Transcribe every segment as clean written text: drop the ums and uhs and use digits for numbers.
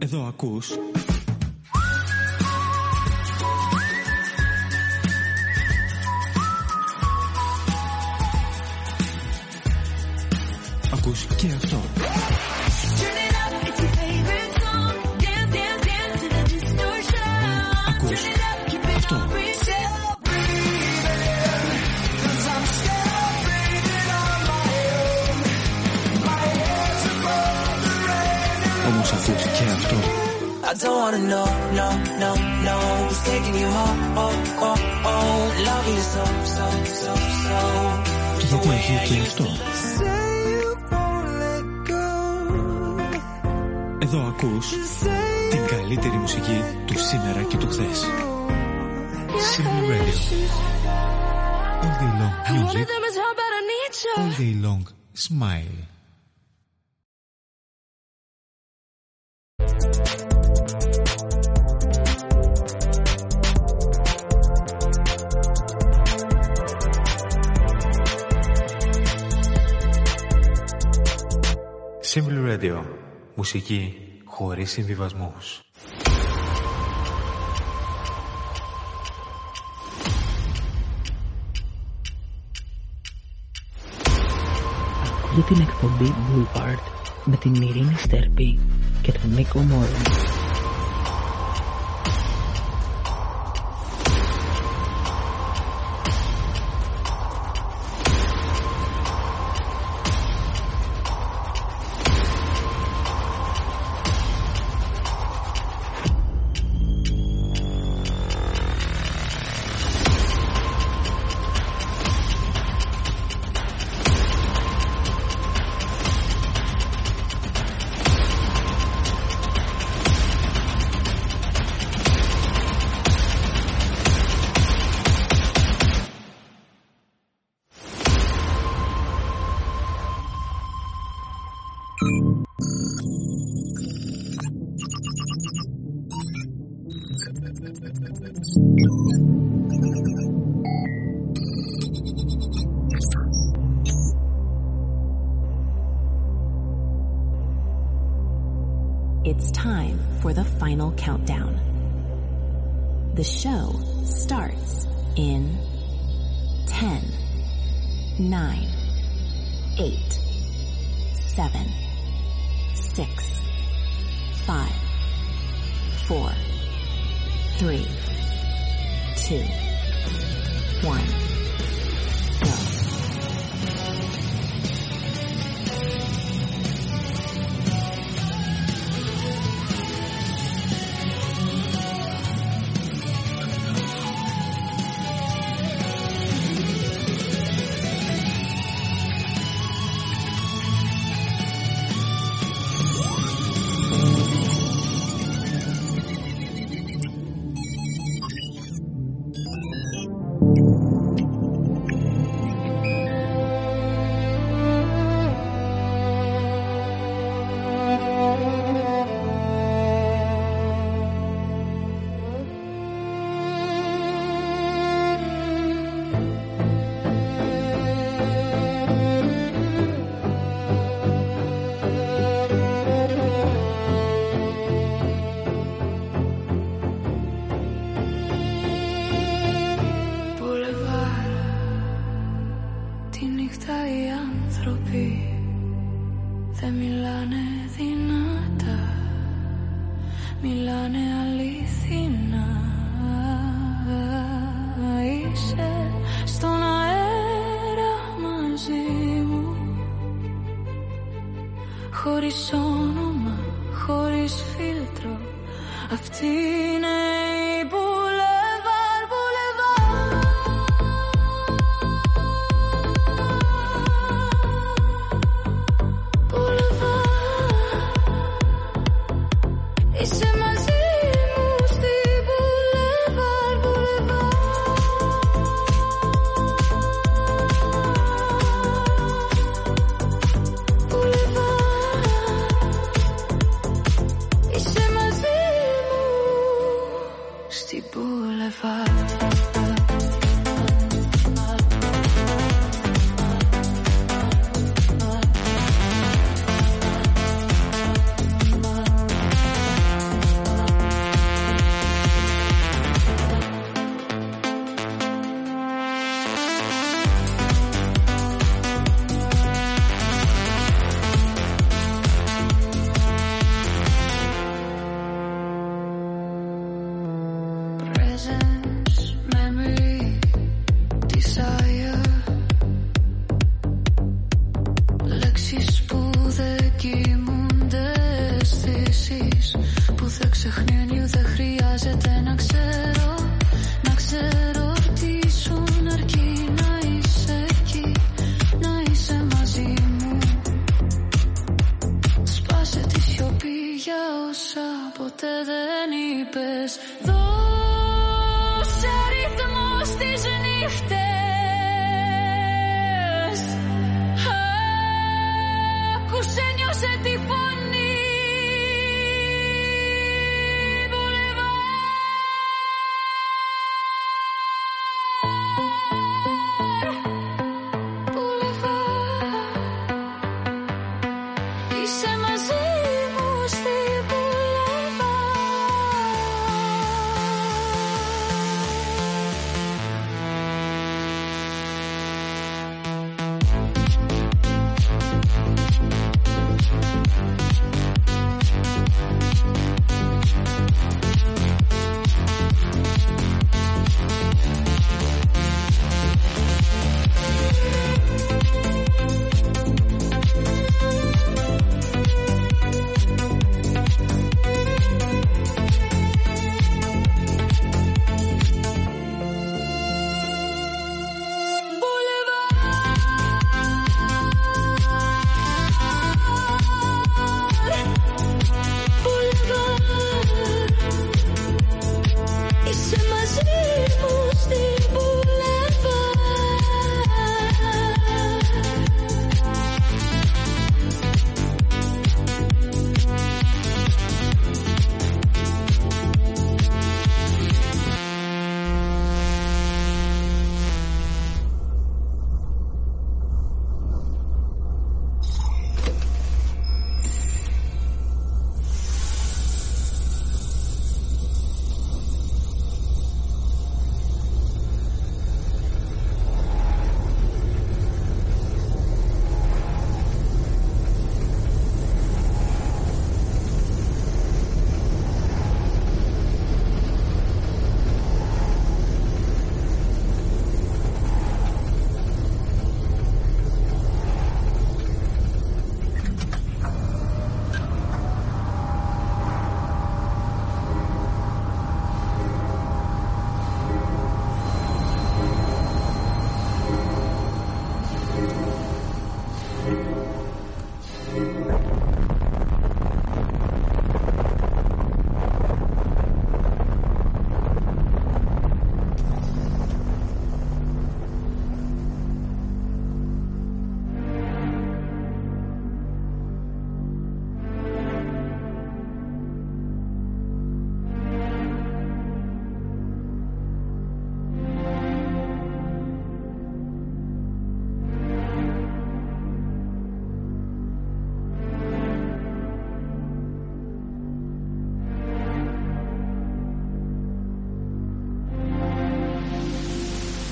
Εδώ ακούς ακούς και αυτό. Ακούς αυτό. Όμως ακούς και αυτό. I don't wanna know, no, no, no. Who's taking you home, oh, oh, oh. Loving you so, so, so, so. Γιατί έχει και αυτό. Εδώ ακούς την καλύτερη μουσική του σήμερα και του χθες. Simple Radio. All day long music. All day long smile. Simple Radio. Μουσική χωρίς συμβιβασμούς. Ακούτε την εκπομπή Boulevard με την Ειρήνη Στέρπη και τον Νίκο Μόρο. It's time for the final countdown. The show starts in 10, 9, 8, 7, 6, 5, 4, 3, 2, 1, go.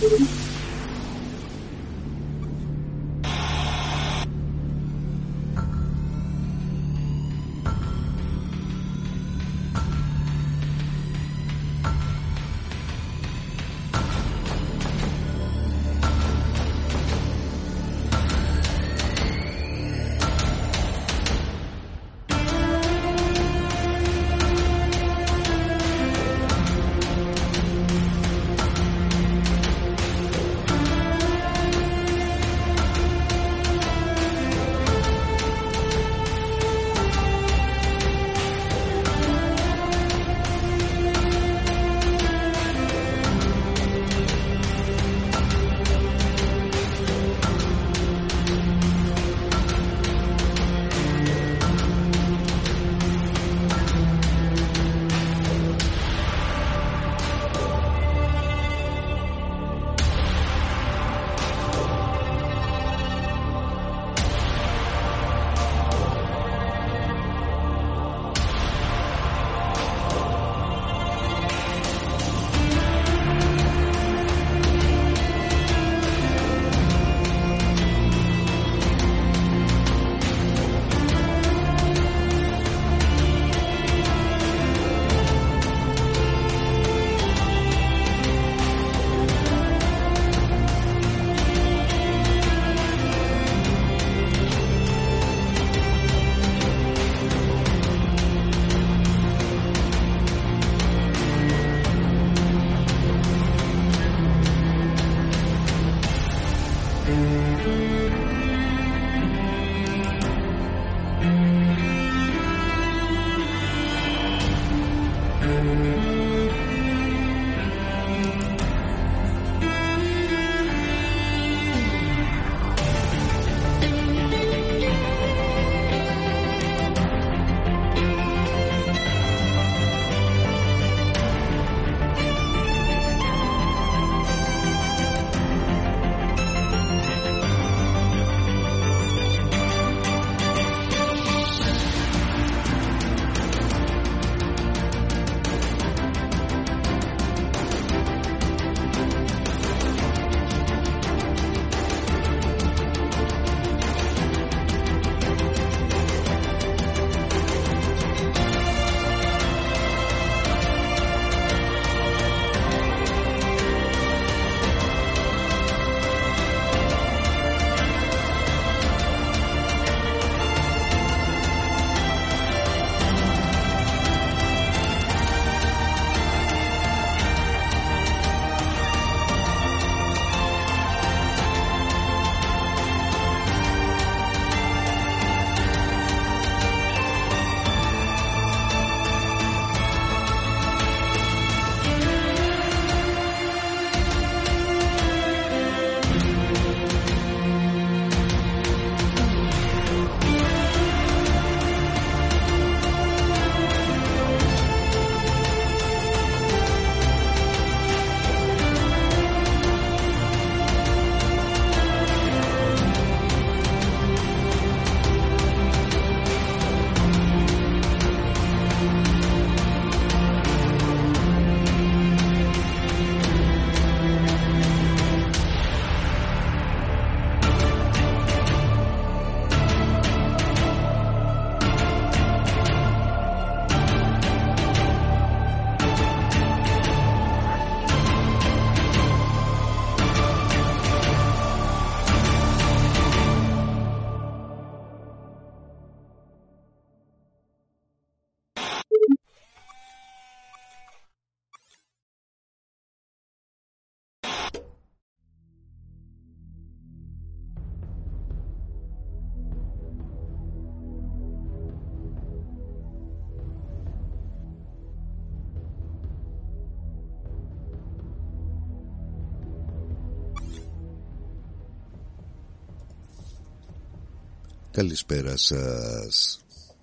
Καλησπέρα σας.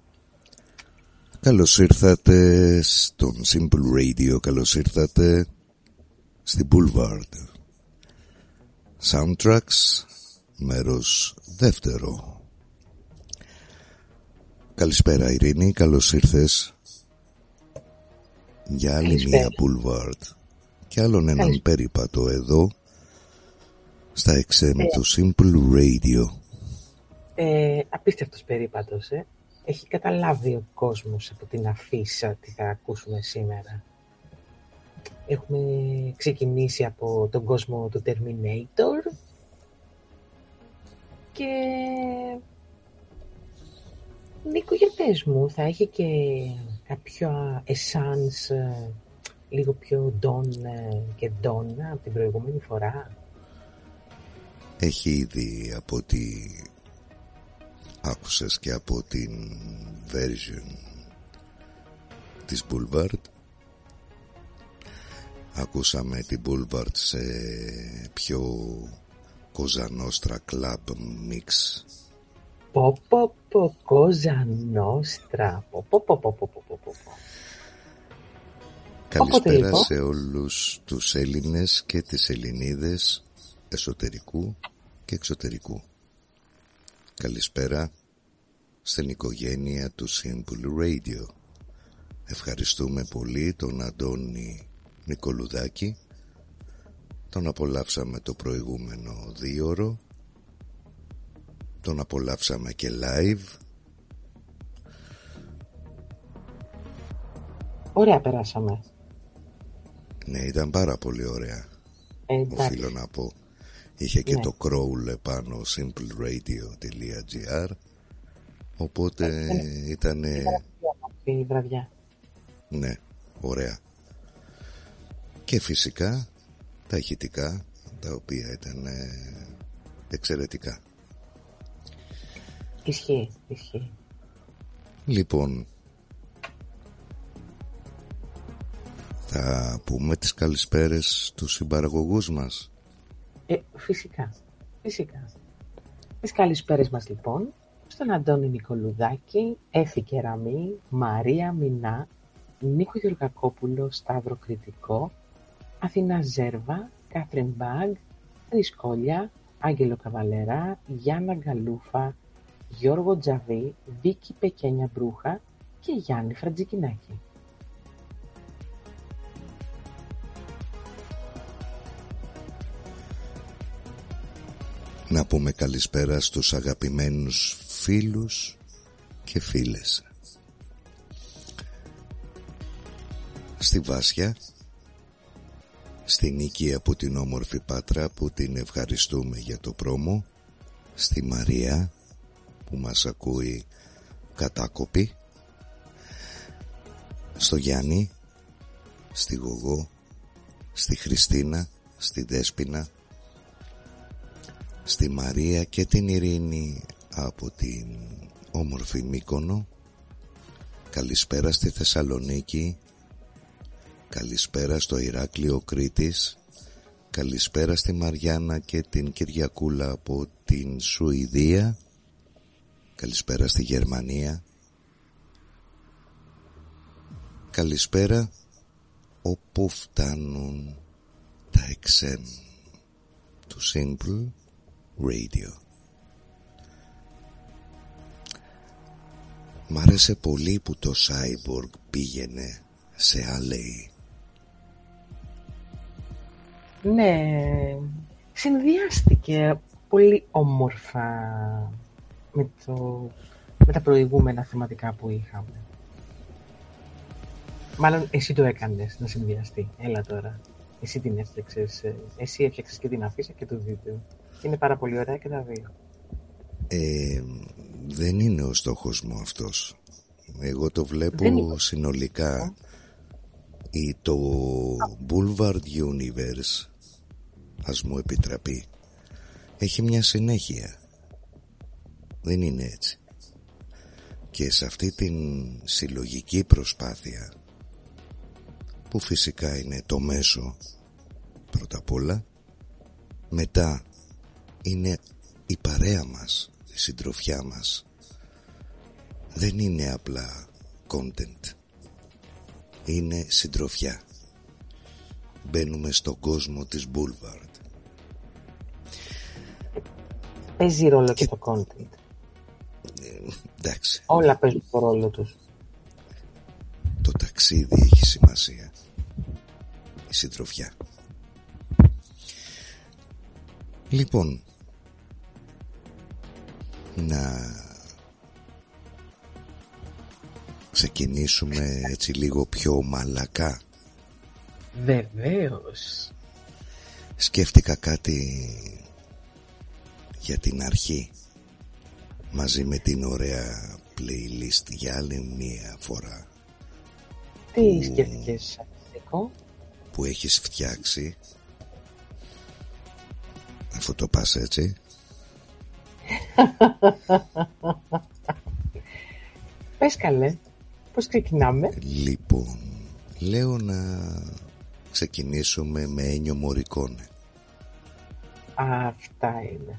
Καλώς ήρθατε στον Simple Radio. Καλώς ήρθατε στην Boulevard Soundtracks, μέρος δεύτερο. Καλησπέρα Ειρήνη, καλώς ήρθες για άλλη μια Boulevard και άλλον έναν περίπατο εδώ Στα XM του Simple Radio. Απίστευτος περίπατος, Έχει καταλάβει ο κόσμος από την αφίσα τι θα ακούσουμε σήμερα. Έχουμε ξεκινήσει από τον κόσμο του Terminator και Νίκο, για πες μου, θα έχει και κάποιο essence λίγο πιο Don και Donna από την προηγούμενη φορά? Έχει ήδη, από ό,τι άκουσες και από την version της Boulevard, ακούσαμε την Boulevard σε πιο Cosa Nostra Club Mix. Cosa Nostra. Καλησπέρα σε όλους τους Έλληνες και τις Ελληνίδες εσωτερικού και εξωτερικού. Καλησπέρα στην οικογένεια του Simple Radio. Ευχαριστούμε πολύ τον Αντώνη Νικολουδάκη. Τον απολαύσαμε το προηγούμενο 2ωρο. Τον απολαύσαμε και live. Ωραία περάσαμε. Ναι, ήταν πάρα πολύ ωραία. Οφείλω να πω. Είχε και το crawl επάνω, simpleradio.gr. Οπότε ήταν η βραδιά. Ναι, ωραία. Και φυσικά τα ηχητικά, τα οποία ήταν εξαιρετικά. Ισχύει. Λοιπόν, θα πούμε τις καλησπέρες στους συμπαραγωγούς μας. Φυσικά. Τις καλησπέρες μας λοιπόν στον Αντώνη Νικολουδάκη, Έφη Κεραμή, Μαρία Μινά, Νίκο Γεωργακόπουλο, Σταύρο Κρητικό, Αθηνά Ζέρβα, Κάθριν Μπάγκ, Ρισκόλια, Άγγελο Καβαλερά, Γιάννα Γκαλούφα, Γιώργο Τζαβί, Βίκη Πεκένια Μπρούχα και Γιάννη Φραντζικινάκη. Να πούμε καλησπέρα στους αγαπημένους φίλους και φίλες. Στη Βάσια, στη Νίκη από την όμορφη Πάτρα που την ευχαριστούμε για το πρόμο, στη Μαρία που μας ακούει κατάκοπη, στο Γιάννη, στη Γογό, στη Χριστίνα, στη Δέσποινα, στη Μαρία και την Ειρήνη από την όμορφη Μύκονο. Καλησπέρα στη Θεσσαλονίκη. Καλησπέρα στο Ηράκλειο Κρήτης. Καλησπέρα στη Μαριάννα και την Κυριακούλα από την Σουηδία. Καλησπέρα στη Γερμανία. Καλησπέρα όπου φτάνουν τα XM του Simple Radio. Μ' άρεσε πολύ που το Cyborg πήγαινε σε LA. Ναι, συνδυάστηκε πολύ όμορφα με τα προηγούμενα θεματικά που είχαμε. Μάλλον εσύ το έκανες να συνδυαστεί. Έλα τώρα. Εσύ την έφτιαξες. Εσύ έφτιαξες και την αφίσα και το βίντεο. Είναι πάρα πολύ ωραία και τα δύο. Δεν είναι ο στόχος μου αυτός. Εγώ το βλέπω συνολικά. Το Boulevard Universe, ας μου επιτραπεί, έχει μια συνέχεια. Δεν είναι έτσι. Και σε αυτή την συλλογική προσπάθεια, που φυσικά είναι το μέσο πρώτα απ' όλα, μετά είναι η παρέα μας, η συντροφιά μας. Δεν είναι απλά content, είναι συντροφιά. Μπαίνουμε στον κόσμο της Boulevard. Παίζει ρόλο και το content. Εντάξει. Όλα παίζουν το ρόλο τους. Το ταξίδι έχει σημασία. Η συντροφιά. Λοιπόν, να ξεκινήσουμε έτσι λίγο πιο μαλακά. Βεβαίως. Σκέφτηκα κάτι για την αρχή, μαζί με την ωραία playlist για άλλη μία φορά. Τι σκέφτηκες, Νίκο? Που έχεις φτιάξει, αφού το πας έτσι. Πες καλέ, πώς ξεκινάμε? Λοιπόν, λέω να ξεκινήσουμε με Ένιο Μωρικόνε. Αυτά είναι.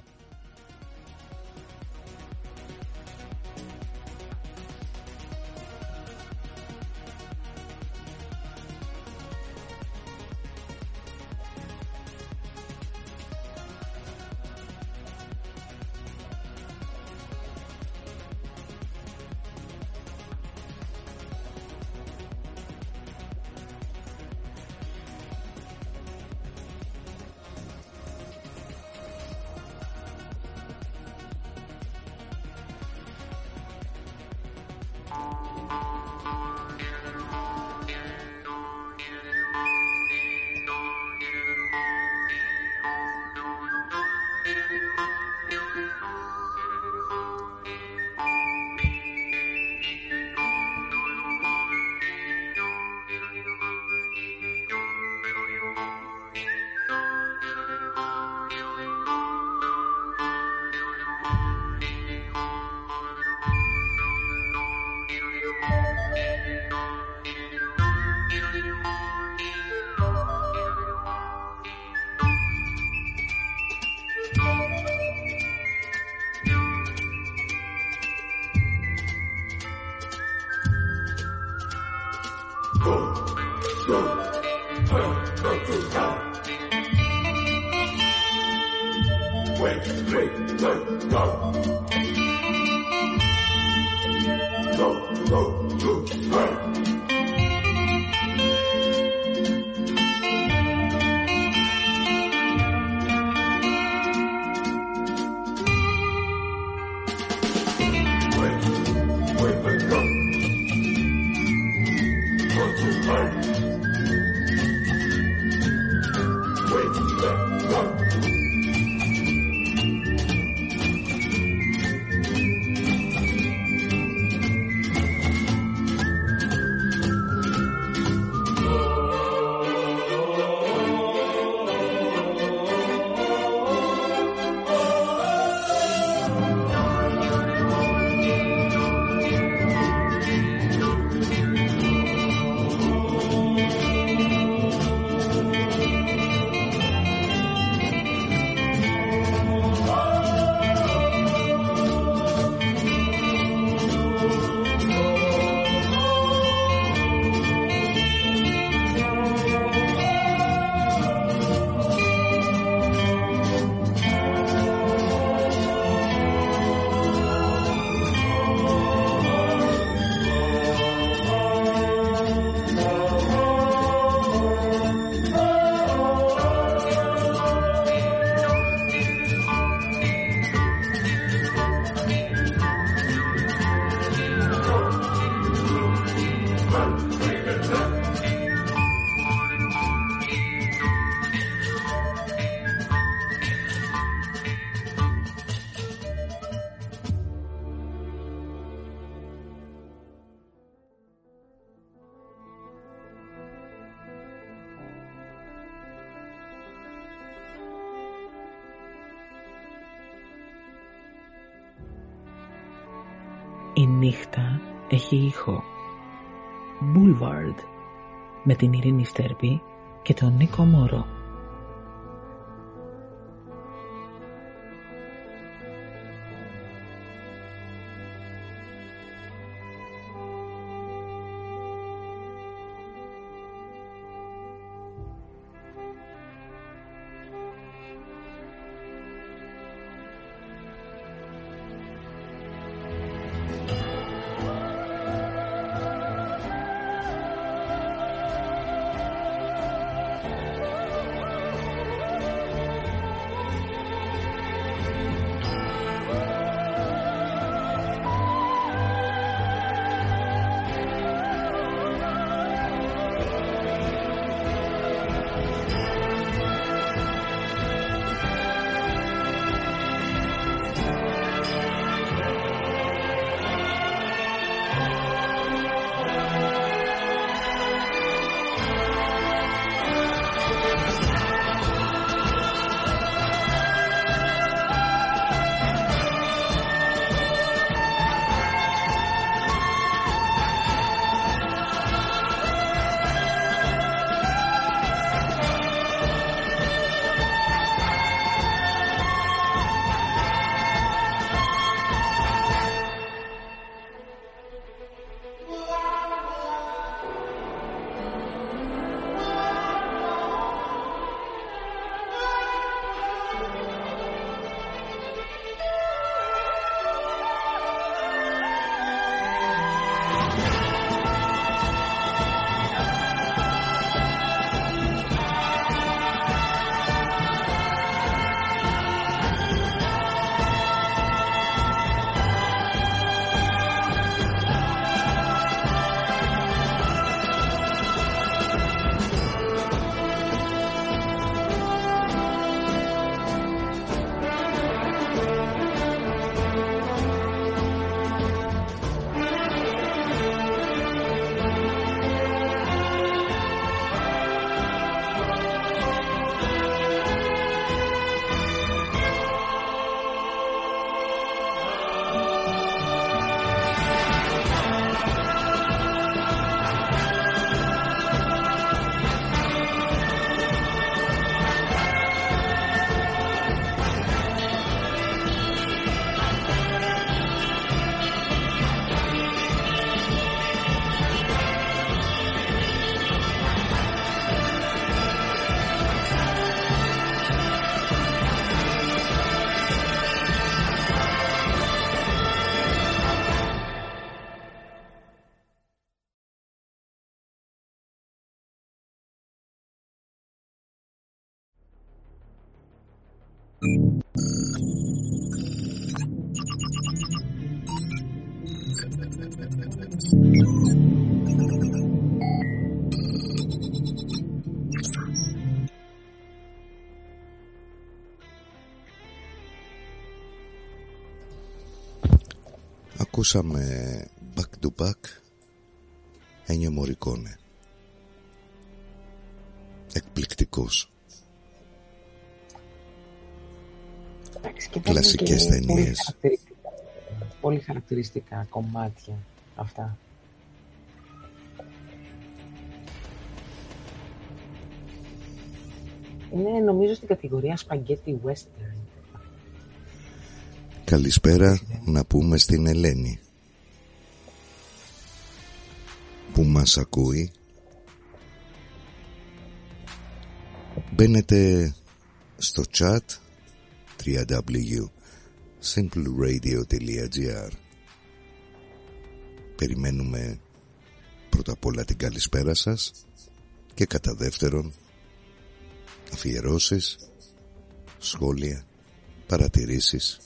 Η νύχτα έχει ήχο. Boulevard με την Ειρήνη Στέρπη και τον Νίκο Μόρο. Ακούσαμε back to back Ennio Morricone. Εκπληκτικός. Κλασικές ταινίες. Πολύ χαρακτηριστικά κομμάτια αυτά. Είναι νομίζω στην κατηγορία Spaghetti Western. Καλησπέρα να πούμε στην Ελένη που μας ακούει. Μπαίνετε στο chat www.simpleradio.gr. Περιμένουμε πρώτα απ' όλα την καλησπέρα σας και κατά δεύτερον αφιερώσεις, σχόλια, παρατηρήσεις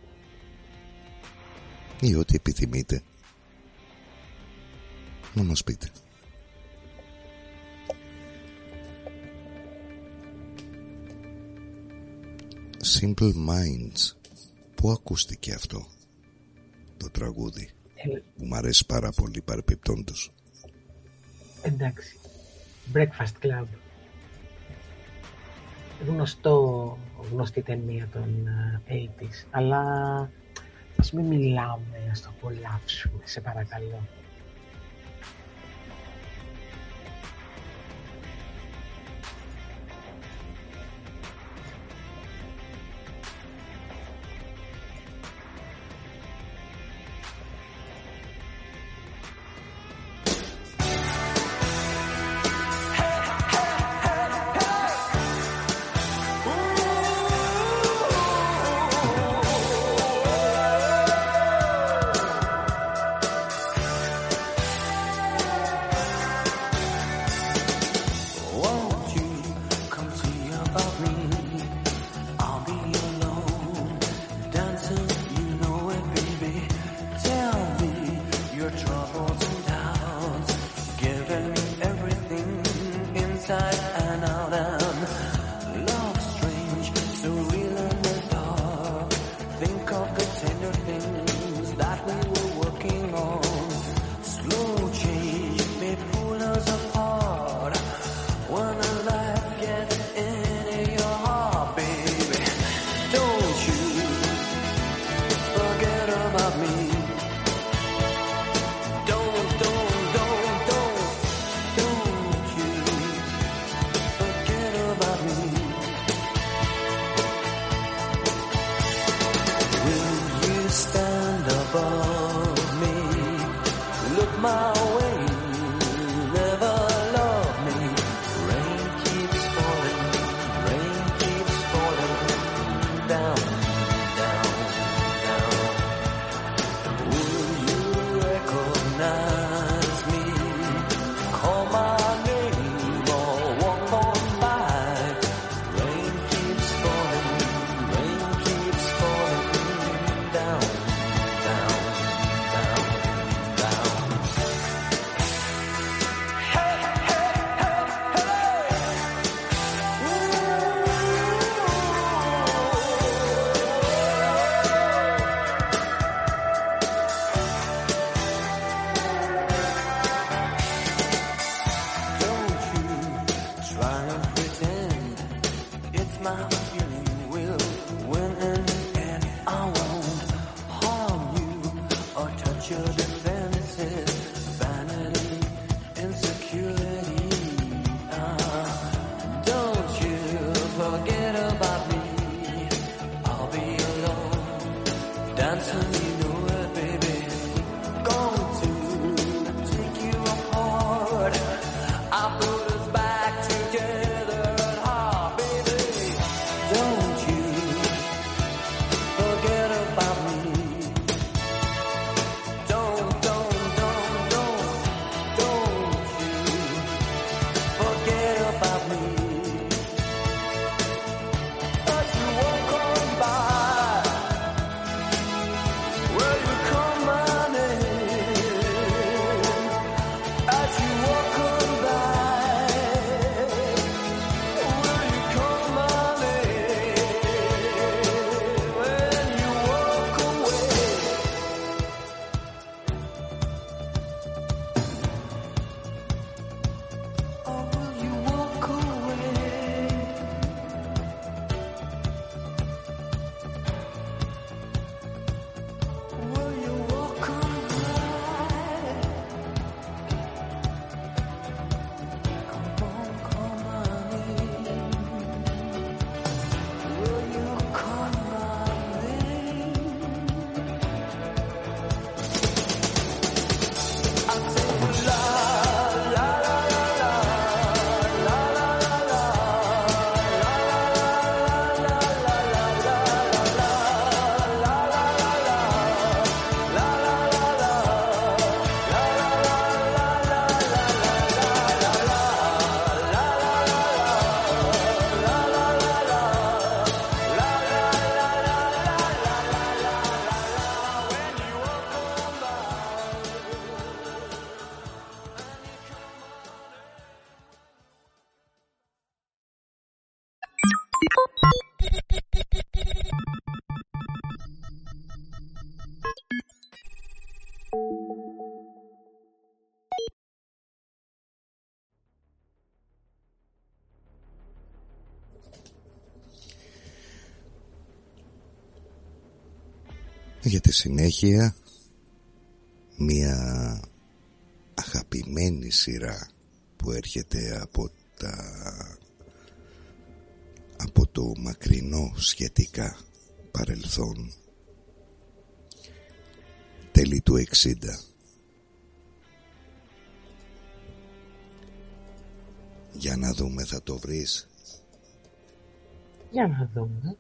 ή ό,τι επιθυμείτε να μας πείτε. Simple Minds. Πού ακούστηκε αυτό το τραγούδι που μου αρέσει πάρα πολύ παρεπιπτόντως? Εντάξει, Breakfast Club. Γνωστή ταινία των 80's. Αλλά ας μην μιλάμε, ας το απολαύσουμε, σε παρακαλώ. Για τη συνέχεια, μια αγαπημένη σειρά που έρχεται από το μακρινό σχετικά παρελθόν, τέλη του 60. Για να δούμε, θα το βρεις? Για να δούμε.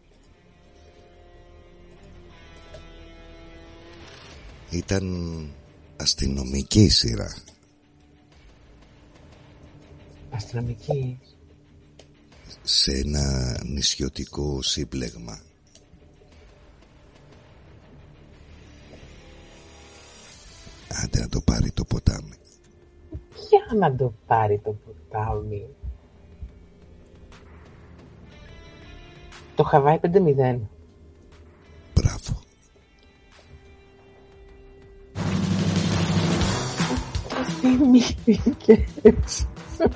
Ήταν αστυνομική σειρά. Αστυνομική. Σε ένα νησιωτικό σύμπλεγμα. Άντε να το πάρει το ποτάμι. Για να το πάρει το ποτάμι. Το Χαβάη 5-0. Μπράβο. Θυμήθηκες.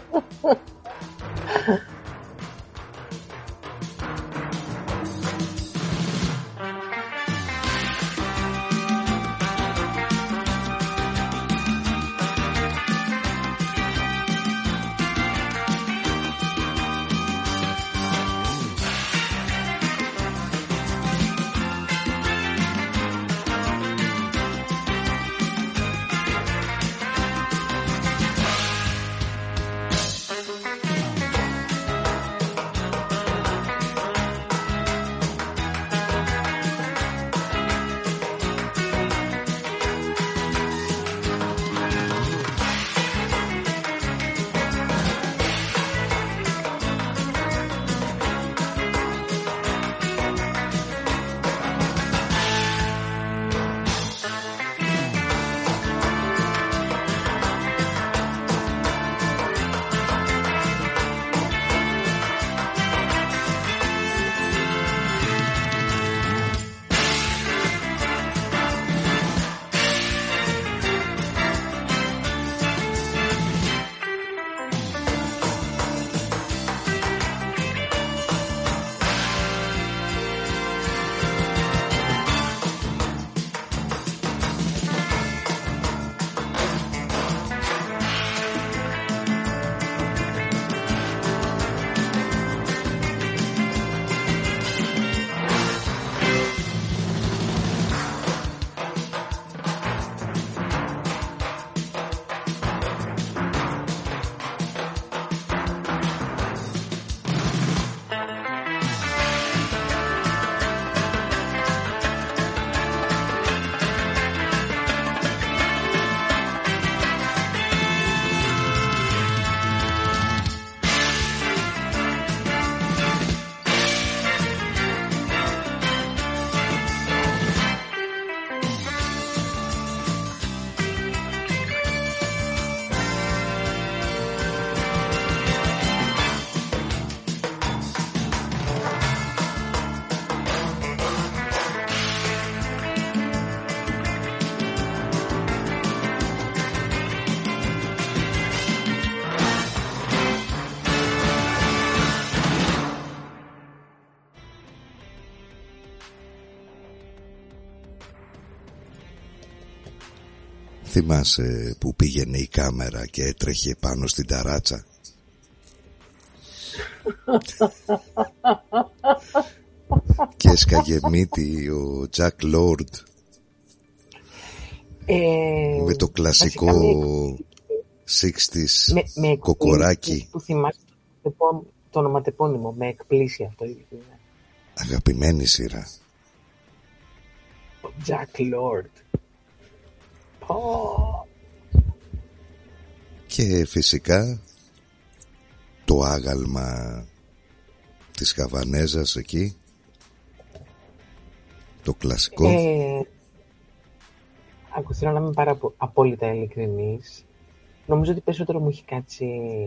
Θυμάσαι που πήγαινε η κάμερα και έτρεχε πάνω στην ταράτσα? Και έσκαγε μύτη ο Τζακ Λόρντ με το κλασικό 60's με κοκοράκι που θυμάσαι το ονοματεπώνυμο. Με εκπλήσει αυτό. Αγαπημένη σειρά. Ο Τζακ Λόρντ. Και φυσικά το άγαλμα της Χαβανέζας εκεί, το κλασικό. Άκου, θέλω να είμαι απόλυτα ειλικρινής. Νομίζω ότι περισσότερο μου έχει κάτσει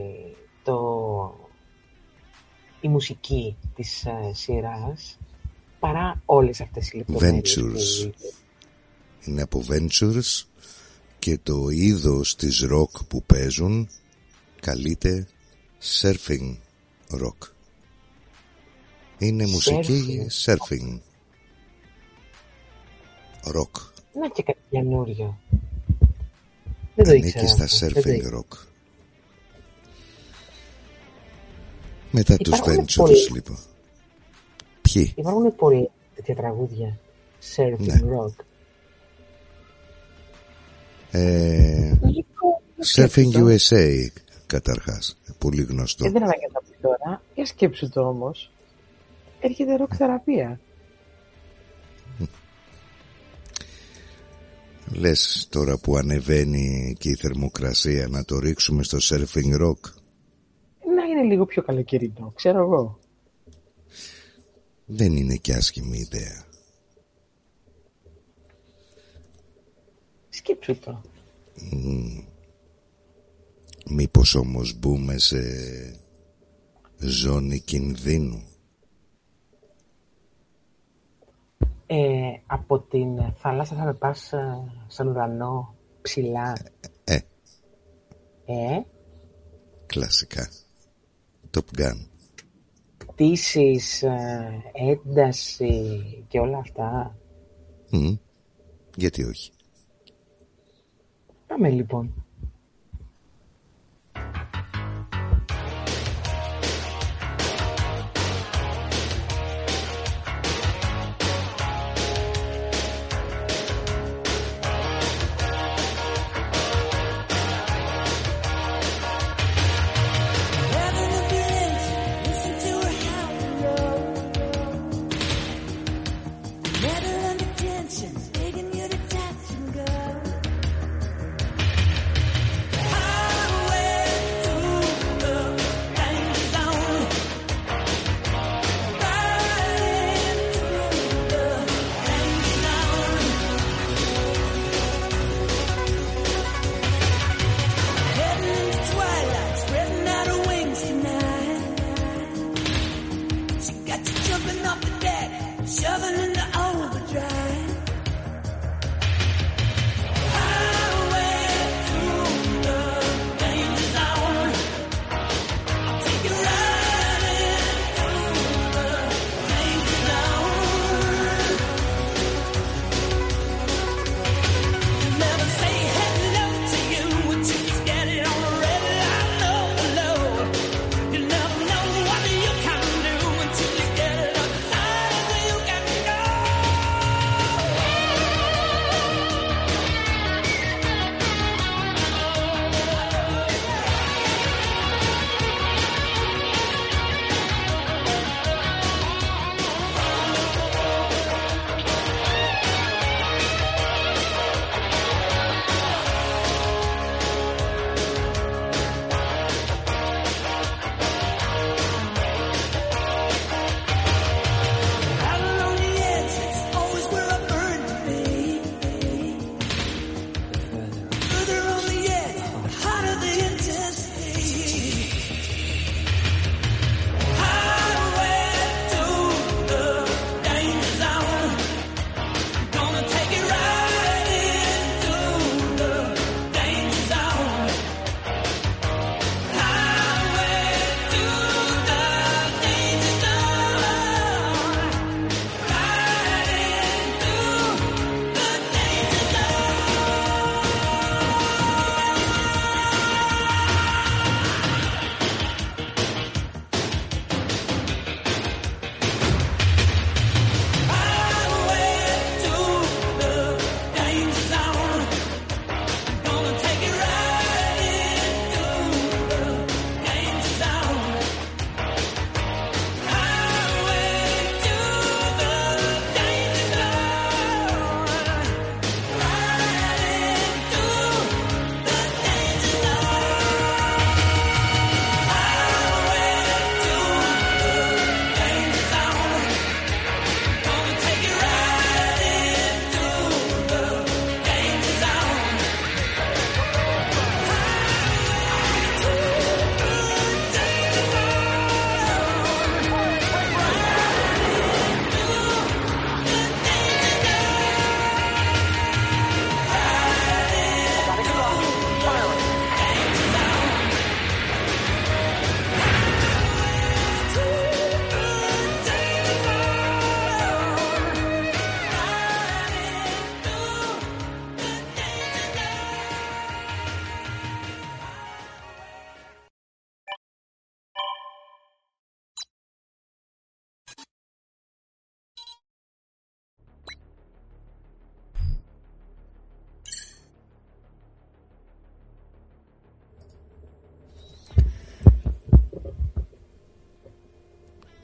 η μουσική της σειράς παρά όλες αυτές οι λεπτομέρειες. Ventures. Είναι από Ventures και το είδος της ροκ που παίζουν καλείται surfing rock. Είναι μουσική surfing. Ροκ. Να και κάτι καινούριο. Δεν το ήξερα. Ανήκει στα surfing rock. Μετά τους Ventures λοιπόν. Ποιοι? Υπάρχουν πολλοί τέτοια τραγούδια surfing rock. Surfing USA καταρχάς. Πολύ γνωστό. Δεν ανάγκη να πει τώρα. Για σκέψου το όμως. Έρχεται ροκ θεραπεία. Λες τώρα που ανεβαίνει και η θερμοκρασία να το ρίξουμε στο surfing rock? Να είναι λίγο πιο καλοκαιρινό, ξέρω εγώ. Δεν είναι και άσχημη ιδέα. Σκέψου το. Μήπως όμως μπούμε σε ζώνη κινδύνου? Από την θάλασσα θα με πας στον ουρανό ψηλά. Κλασικά. Top Gun. Πτήσεις, ένταση και όλα αυτά. Γιατί όχι? Πάμε λοιπόν.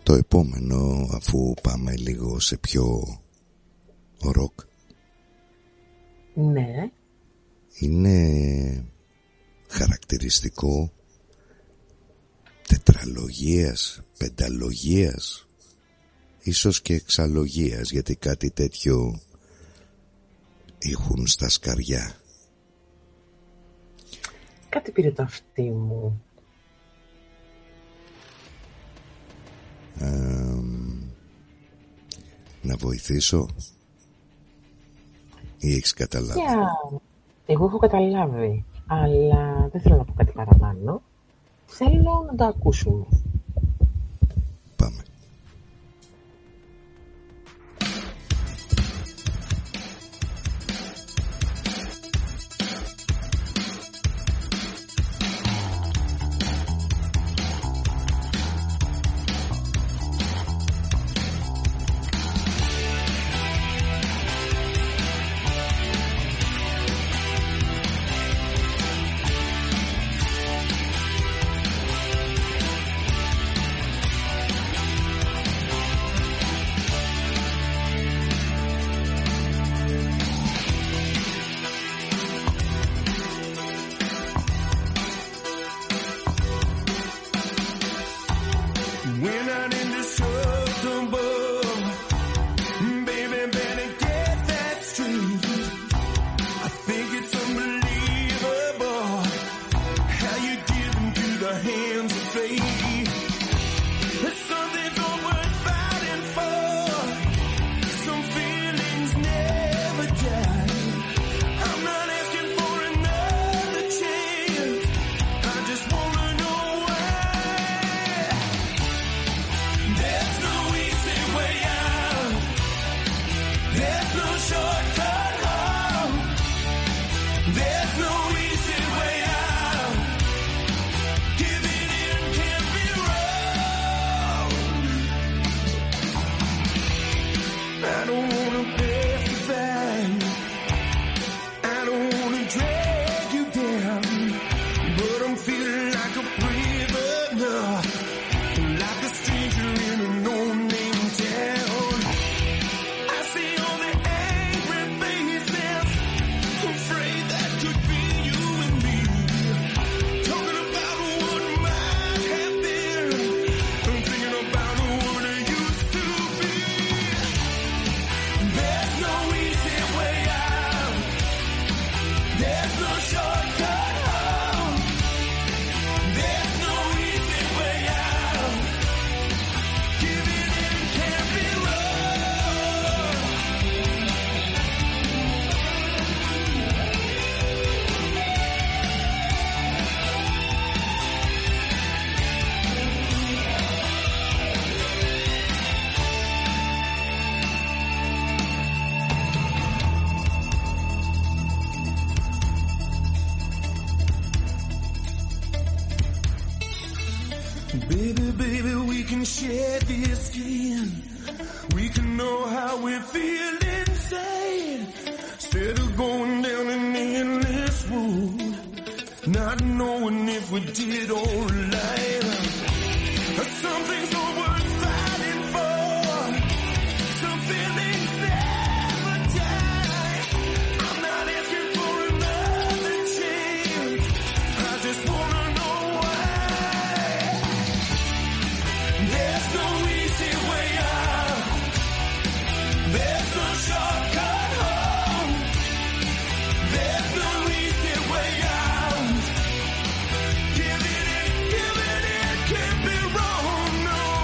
το επόμενο, αφού πάμε λίγο σε πιο ροκ. Ναι. Είναι χαρακτηριστικό τετραλογίας, πενταλογίας, ίσως και εξαλογίας, γιατί κάτι τέτοιο έχουν στα σκαριά. Κάτι πήρε το αυτί μου. Να βοηθήσω ή έχεις καταλάβει? Εγώ έχω καταλάβει, αλλά δεν θέλω να πω κάτι παραπάνω. Θέλω να το ακούσουμε. Πάμε. Baby, baby, we can share this skin. We can know how we feel inside. Instead of going down an endless road, not knowing if we did all right. Some things are worth fighting for. Some feelings never die. I'm not asking for another chance. I just wanna know why. There's no easy way out. There's no shortcut home. There's no easy way out. Give it in, can't be wrong, no.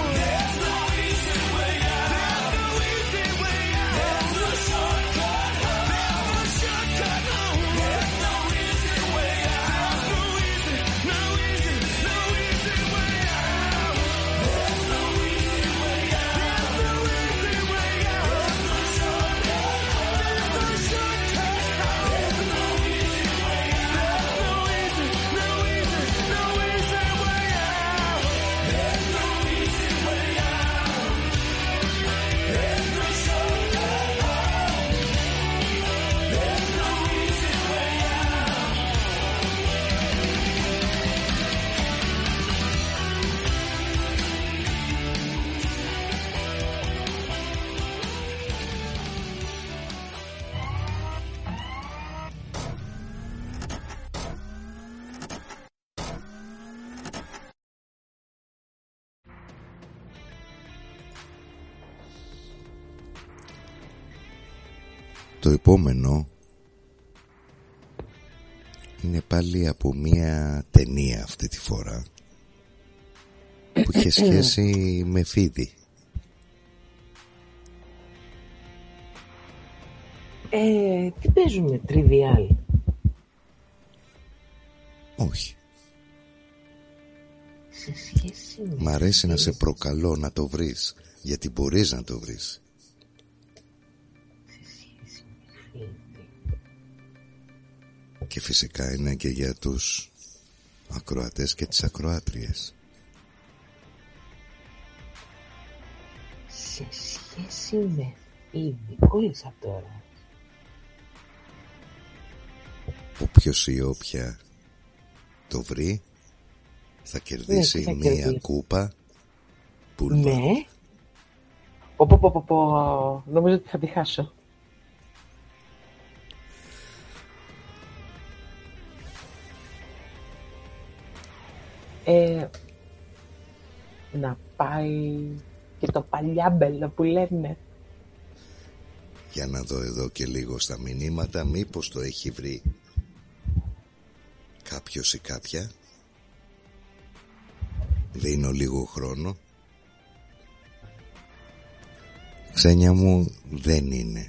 Το επόμενο είναι πάλι από μία ταινία αυτή τη φορά που είχε σχέση με φίδι. Τι παίζουμε, Trivial? Όχι. Σε σχέση με... Μ' αρέσει να σε προκαλώ να το βρεις, γιατί μπορείς να το βρεις. Σε σχέση με φίδι. Και φυσικά είναι και για τους ακροατές και τις ακροάτριες. Σε σχέση με φίδι. Κόλλησα τώρα. Όποιος ή όποια το βρει θα κερδίσει θα μία κερδίσει. κούπα πουλπα. Ναι. Νομίζω ότι θα τη χάσω. Να πάει και το παλιάμπελο που λένε. Για να δω εδώ και λίγο στα μηνύματα, μήπως το έχει βρει κάποιος ή κάποια. Δίνω λίγο χρόνο. Ξένια μου, δεν είναι.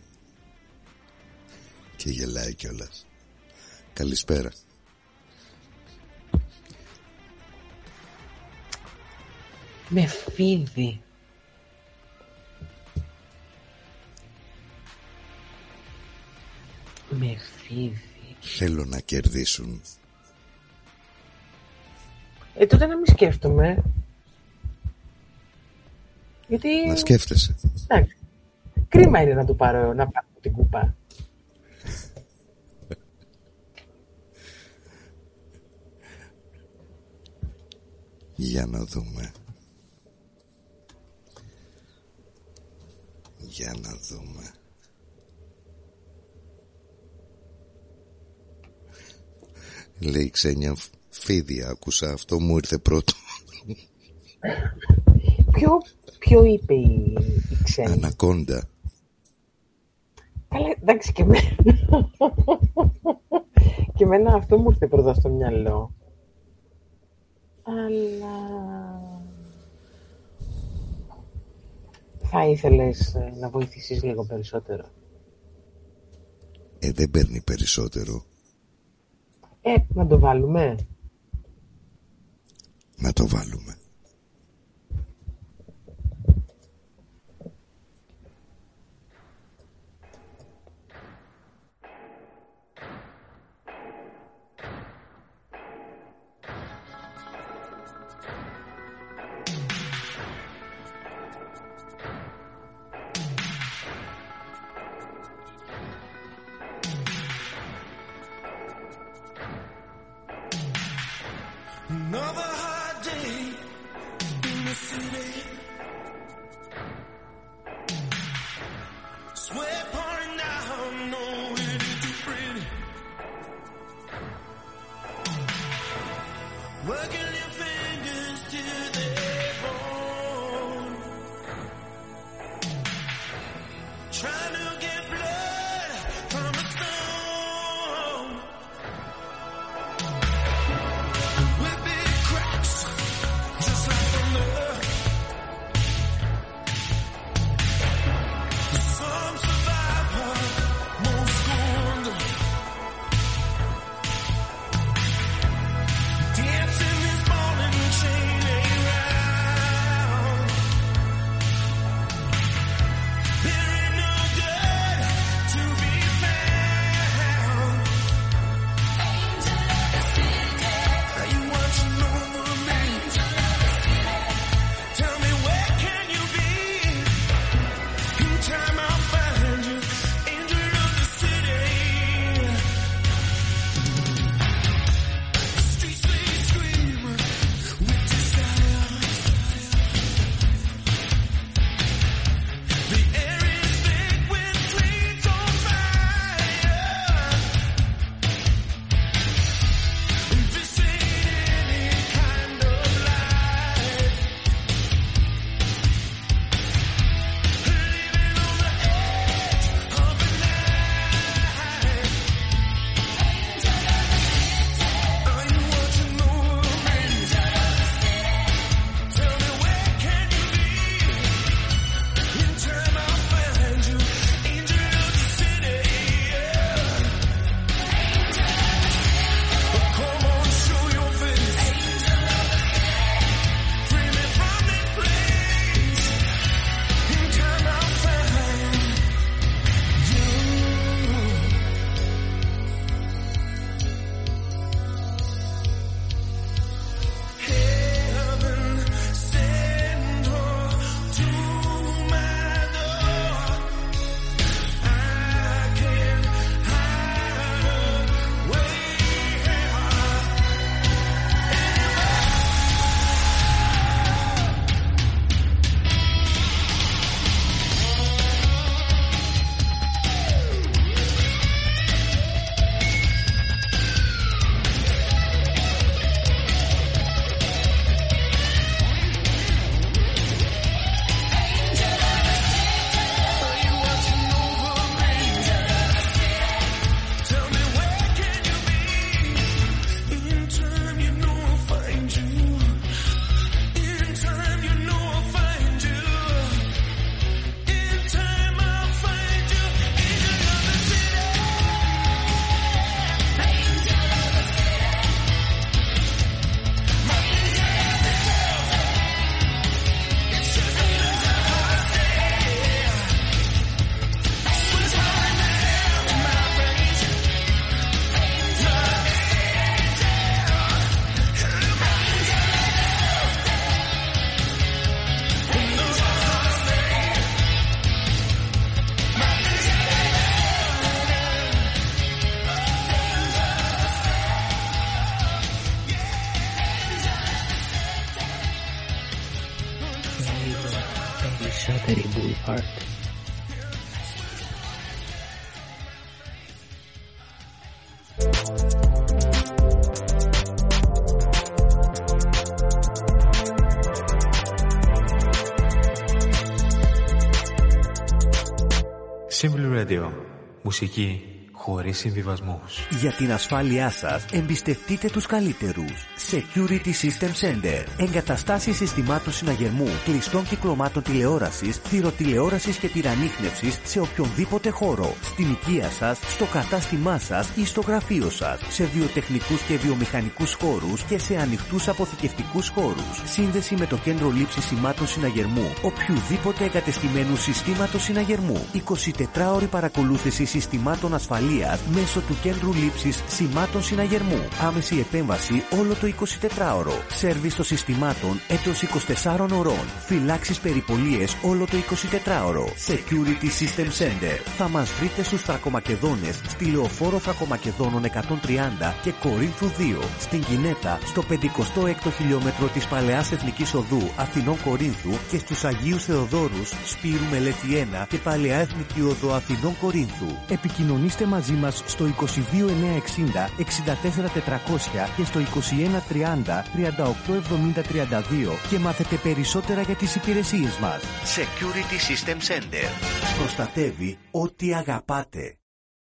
Και γελάει κιόλας. Καλησπέρα. Με φίδι. Με φίδι. Θέλω να κερδίσουν. Τότε να μην σκέφτομαι. Γιατί... Να σκέφτεσαι. Εντάξει. Κρίμα είναι να του πάρω, να πάρω την κούπα. Για να δούμε. Για να δούμε. Λέει η Ξένια, φίδι άκουσα, αυτό μου ήρθε πρώτο. Ποιο είπε η Ξένια? Ανακόντα. Καλά, εντάξει, και εμένα. Και εμένα αυτό μου ήρθε πρώτα στο μυαλό. Αλλά... θα ήθελες να βοηθήσεις λίγο περισσότερο? Δεν παίρνει περισσότερο. Να το βάλουμε. Να το βάλουμε. Another hard day in the city. Sweat pouring down, no, it ain't too pretty. Working your fingers till they're bone. Trying to get blood from a stone. With big cracks, just like thunder. Some survive her, most go under. Dancing this morning chain ain't round. There ain't no girl heart. Simple Radio. Μουσική χωρίς συμβιβασμούς. Για την ασφάλειά σας, εμπιστευτείτε τους καλύτερους. Security System Center. Εγκαταστάσεις συστημάτων συναγερμού, κλειστών κυκλωμάτων τηλεόρασης, θηροτηλεόρασης και τυραννίχνευσης σε οποιονδήποτε χώρο. Στην οικία σας, στο κατάστημά σας ή στο γραφείο σας. Σε βιοτεχνικούς και βιομηχανικούς χώρους και σε ανοιχτούς αποθηκευτικούς χώρους. Σύνδεση με το κέντρο λήψης σημάτων συναγερμού οποιουδήποτε εγκατεστημένου συστήματος συναγερμού. 24ωρη παρακολούθηση συστημάτων ασφαλείας μέσω του κέντρου λήψης σημάτων συναγερμού. Άμεση επέμβαση όλο το 24ωρο. Σέρβις των συστημάτων εντός 24 ωρών. Φυλάξεις περιπολίες όλο το 24ωρο. Security System Center. Θα μας βρείτε στους Θρακομακεδόνες, στη Λεωφόρο Θρακομακεδόνων 130 και Κορίνθου 2. Στην Κινέτα, στο 56ο χιλιόμετρο της Παλαιάς Εθνικής Οδού Αθηνών Κορίνθου και στους Αγίους Θεοδόρους, Σπύρου Μελέτη 1 και Παλαιά Εθνική Οδό Αθηνών Κορίνθου. Επικοινωνήστε μαζί μας στο 22960 64400 και στο 2130 387032 και μάθετε περισσότερα για τις υπηρεσίες μας. Security System Center. Προστατεύει ό,τι αγαπάτε.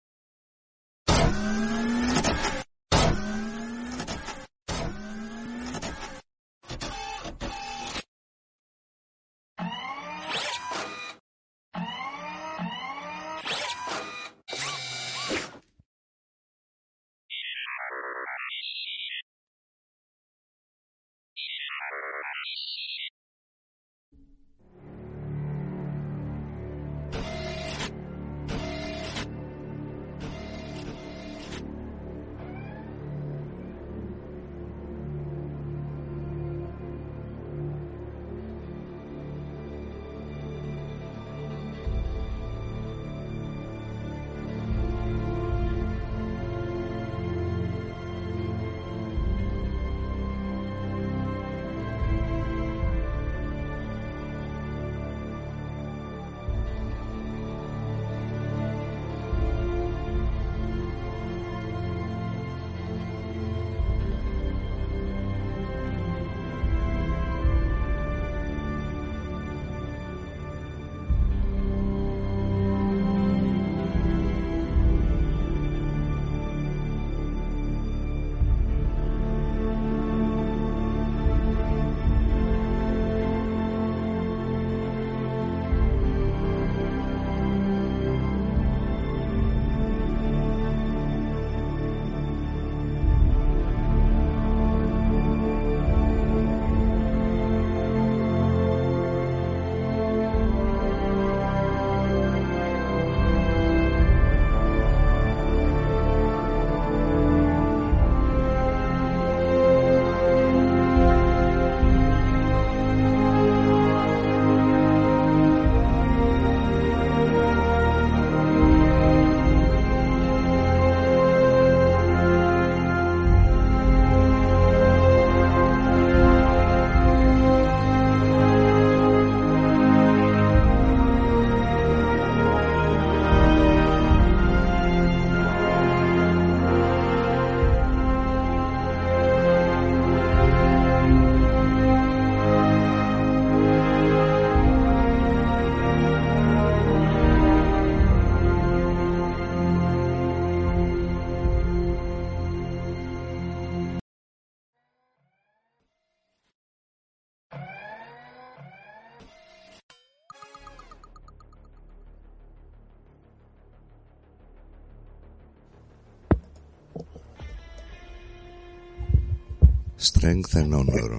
Strength and Honor.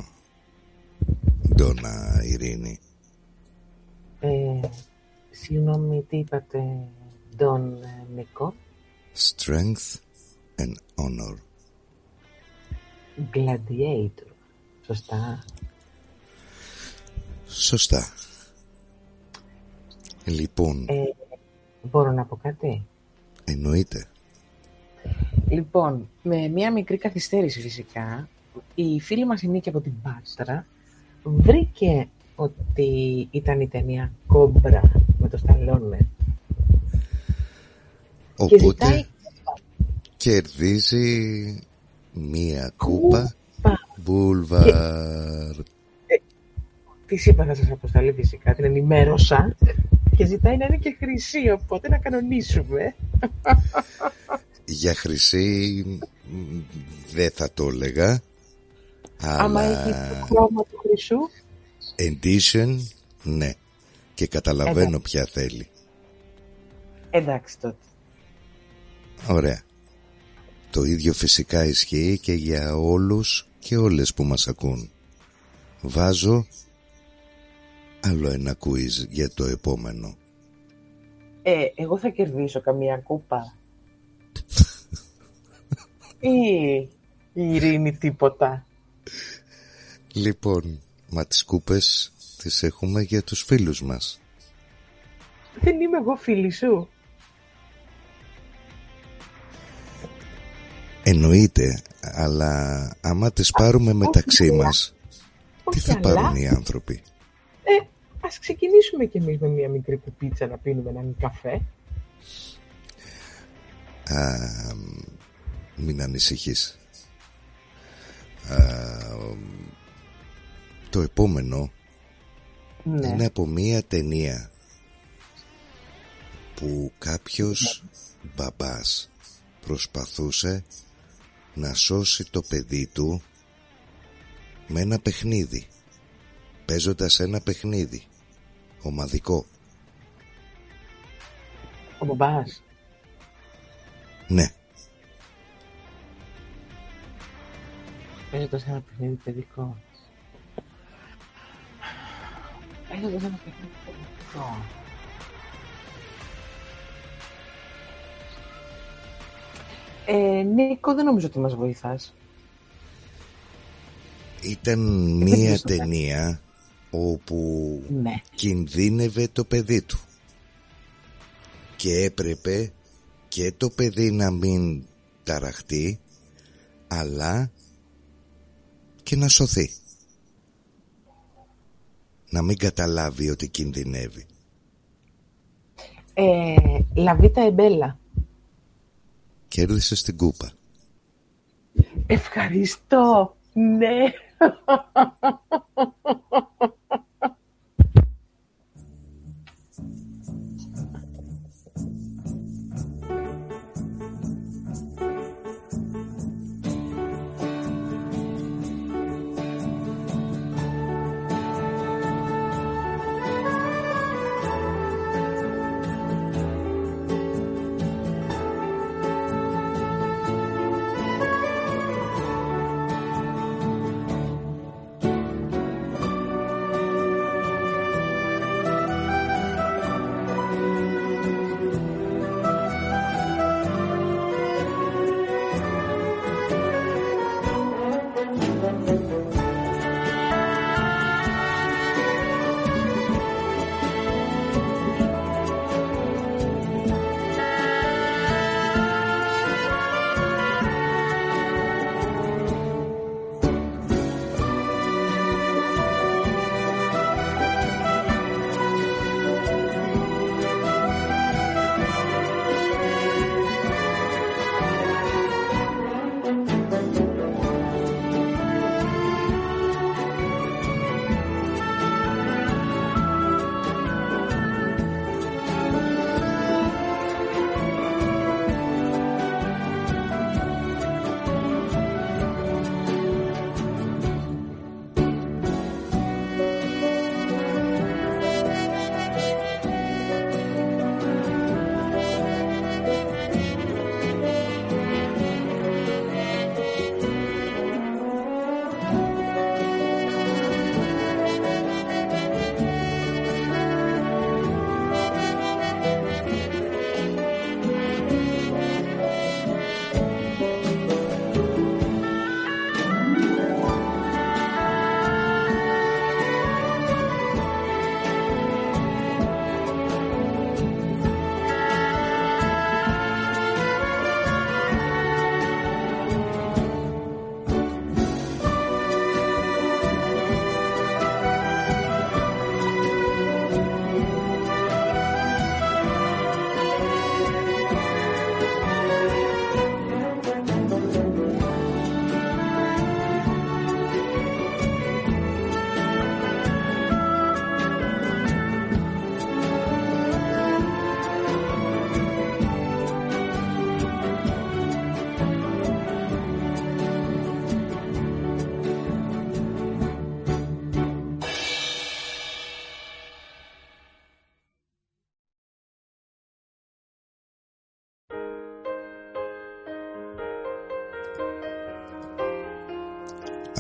Ντόνα Ειρήνη. Συγγνώμη, τι είπατε, Ντόν Νικό? Strength and Honor. Gladiator. Σωστά. Σωστά. Λοιπόν. Μπορώ να πω κάτι? Εννοείται. Λοιπόν, με μια μικρή καθυστέρηση φυσικά, η φίλη μας η Νίκη από την Πάτρα βρήκε ότι ήταν η ταινία Κόμπρα με το Σταλόνε. Οπότε κερδίζει μία κούπα Μπούλβαρ. Της είπα θα σας αποσταλεί φυσικά, την ενημέρωσα και ζητάει να είναι και χρυσή, οπότε να κανονίσουμε. Για χρυσή δεν θα το έλεγα. Άμα έχει το χρώμα του χρυσού edition, ναι. Και καταλαβαίνω ποια θέλει. Εντάξει τότε. Ωραία. Το ίδιο φυσικά ισχύει και για όλους και όλες που μας ακούν. Βάζω άλλο ένα quiz για το επόμενο. Εγώ θα κερδίσω καμία κούπα. Ή η Ειρήνη τίποτα. Λοιπόν, μα τις κούπες τις έχουμε για τους φίλους μας. Δεν είμαι εγώ φίλη σου. Εννοείται, αλλά άμα τις πάρουμε μεταξύ μας, τι θα πάρουν οι άνθρωποι? Ας ξεκινήσουμε κι εμείς με μια μικρή κουπίτσα να πίνουμε έναν καφέ. Μην ανησυχείς. Το επόμενο είναι από μια ταινία που κάποιος μπαμπάς προσπαθούσε να σώσει το παιδί του με ένα παιχνίδι, παίζοντας ένα παιχνίδι ομαδικό. Ο μπαμπάς. Ναι. Παίζοντας ένα παιχνίδι παιδικό. Παίζοντας ένα παιχνίδι παιδικό. Νίκο, δεν νομίζω ότι μας βοηθάς. Ήταν μία ταινία όπου κινδύνευε το παιδί του και έπρεπε και το παιδί να μην ταραχτεί, αλλά και να σωθεί, να μην καταλάβει ότι κινδυνεύει. Λαβίτα Εμπέλα. Κέρδισες την κούπα. Ευχαριστώ. Ναι.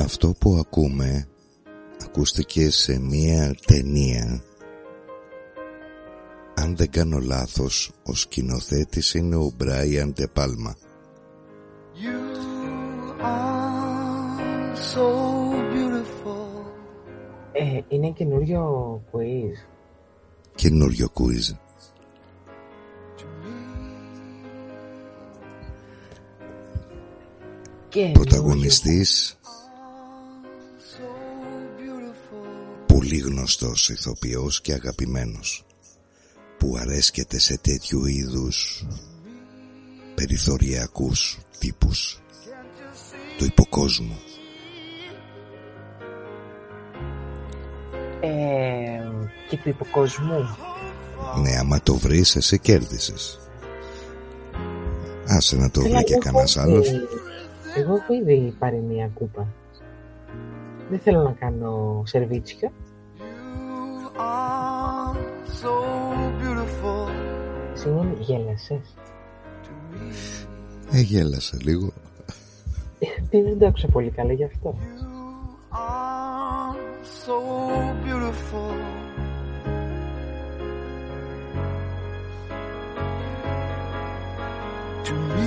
Αυτό που ακούμε ακούστηκε σε μία ταινία. Αν δεν κάνω λάθος, ο σκηνοθέτης είναι ο Μπράιαν ντε Πάλμα. Είναι καινούριο quiz. Καινούριο quiz. Πρωταγωνιστής πολύ γνωστός ηθοποιός και αγαπημένος, που αρέσκεται σε τέτοιου είδους περιθωριακούς τύπους του υποκόσμου. Και του υποκοσμού. Ναι, άμα το βρεις εσύ κέρδισες. Άσε να το βρει και κανένας άλλος. Εγώ έχω ήδη πάρει μια κούπα. Δεν θέλω να κάνω σερβίτσια. Συγγνώμη, γέλασες? Γέλασα λίγο. Δεν το άκουσα πολύ καλά γι' αυτό. To me,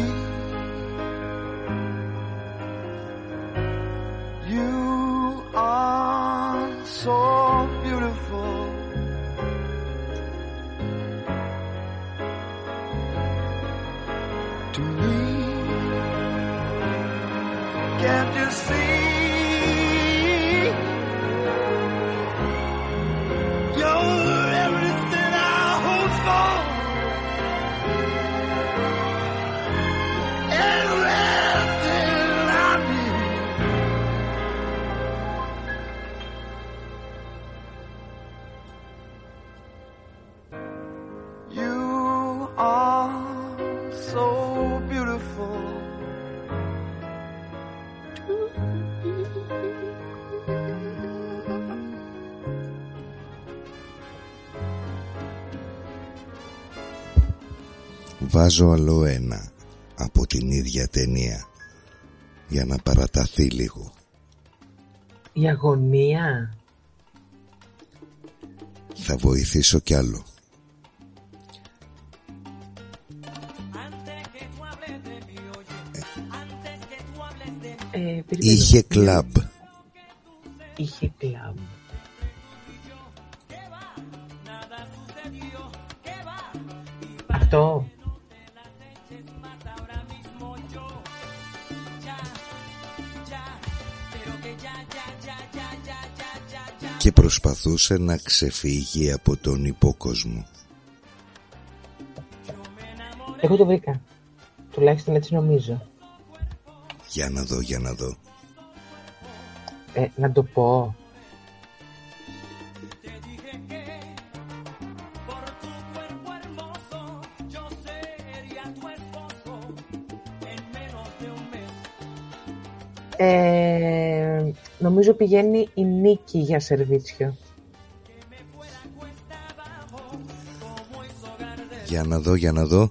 you are so beautiful. To me, can't you see? You're everything I hope for. Βάζω άλλο ένα από την ίδια ταινία για να παραταθεί λίγο. Η αγωνία. Θα βοηθήσω κι άλλο. Είχε κλαμπ. Είχε κλαμπ. Αυτό. Και προσπαθούσε να ξεφύγει από τον υπόκοσμο. Εγώ το βρήκα. Τουλάχιστον έτσι νομίζω. Για να δω, για να δω. Να το πω. Νομίζω πηγαίνει η Νίκη για σερβίτσιο. Για να δω, για να δω.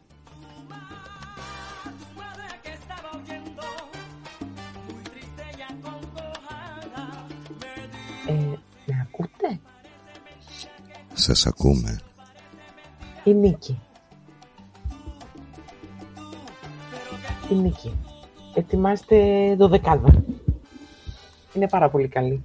Με ακούτε? Σας ακούμε. Η Νίκη. Η Νίκη. Ετοιμάστε 12. Είναι πάρα πολύ καλή.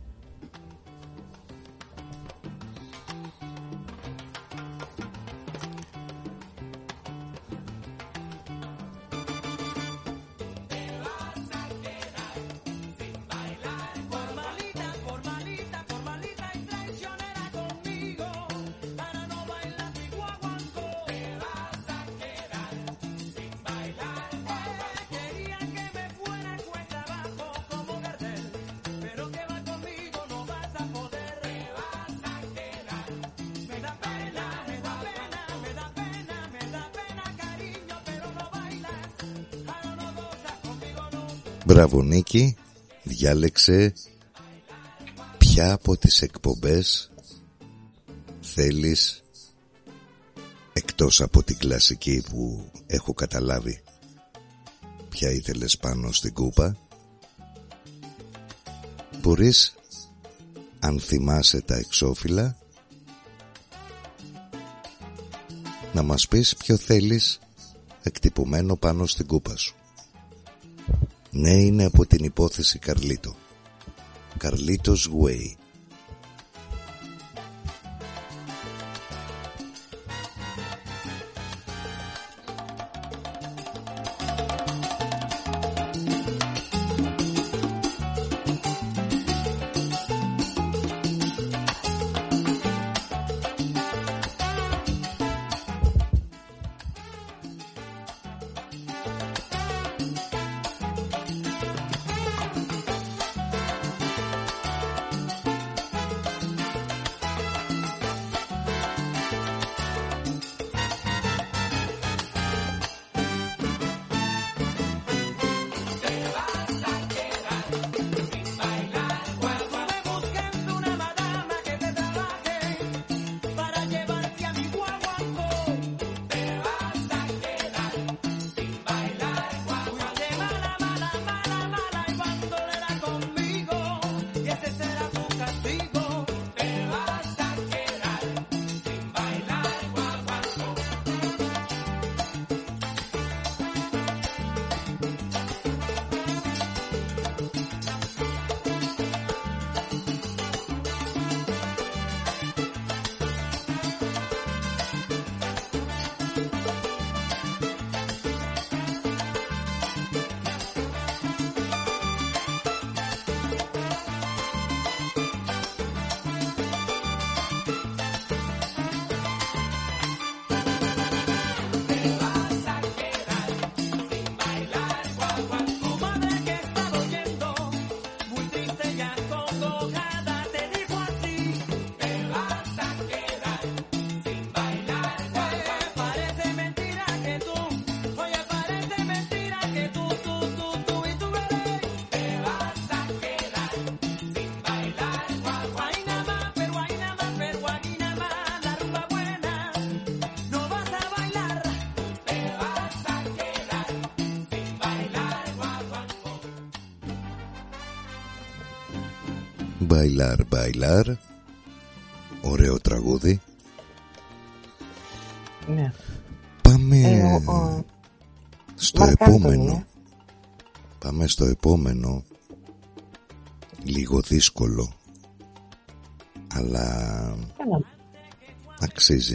Μπράβο Νίκη, διάλεξε ποια από τις εκπομπές θέλεις, εκτός από την κλασική που έχω καταλάβει. Ποια ήθελες πάνω στην κούπα? Μπορείς, αν θυμάσαι τα εξώφυλλα, να μας πεις ποιο θέλεις εκτυπωμένο πάνω στην κούπα σου. Ναι, είναι από την υπόθεση Καρλίτο. Καρλίτος Way. Bailar, bailar. Ωραίο τραγούδι. Ναι. Πάμε στο επόμενο. Πάμε στο επόμενο. Λίγο δύσκολο, αλλά αξίζει.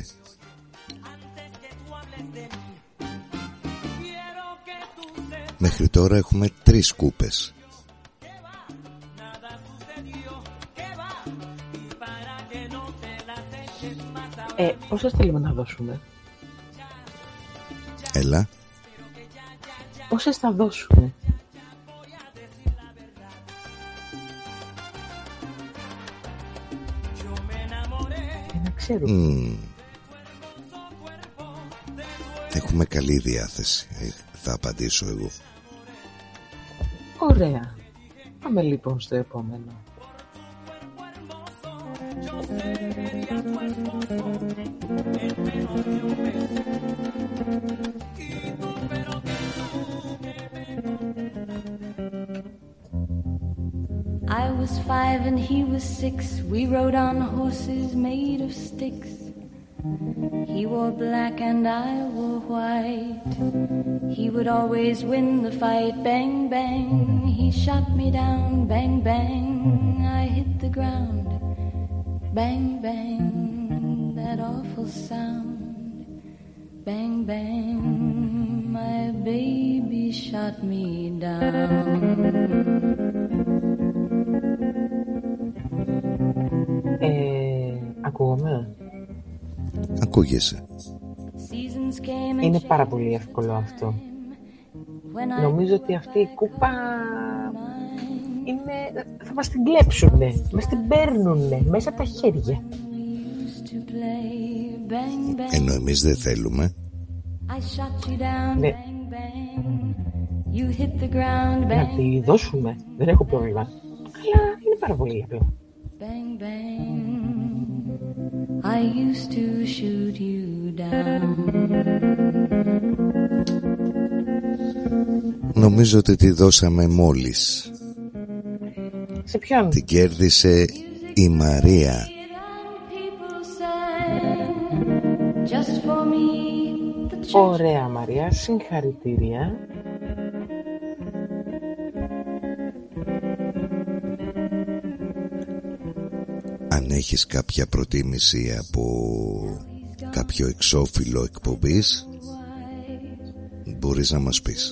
Μέχρι τώρα έχουμε 3 κούπες. Πόσα θέλουμε να δώσουμε? Έλα. Πόσες θα δώσουμε? Να ξέρουμε. Έχουμε καλή διάθεση. Θα απαντήσω εγώ. Ωραία. Πάμε λοιπόν στο επόμενο. I was 5 and he was 6. We rode on horses made of sticks. He wore black and I wore white. He would always win the fight. Bang, bang, he shot me down. Bang, bang, I hit the ground. Bang, bang, that awful sound. Bang, bang, my baby shot me down. Ακούγομαι? Ακούγεσαι. Είναι πάρα πολύ εύκολο αυτό. Νομίζω ότι αυτή η κούπα είναι... θα μας την κλέψουνε, μας την παίρνουνε μέσα από τα χέρια. Ενώ εμείς δεν θέλουμε. Ναι. Να τη δώσουμε, δεν έχω πρόβλημα. Αλλά είναι πάρα πολύ απλό. Bang, bang, I used to shoot you down. Νομίζω ότι τη δώσαμε μόλις. Σε ποιον? Την κέρδισε η Μαρία. Ωραία Μαρία, συγχαρητήρια. Αν έχεις κάποια προτίμηση από κάποιο εξώφυλλο εκπομπής, μπορείς να μας πεις.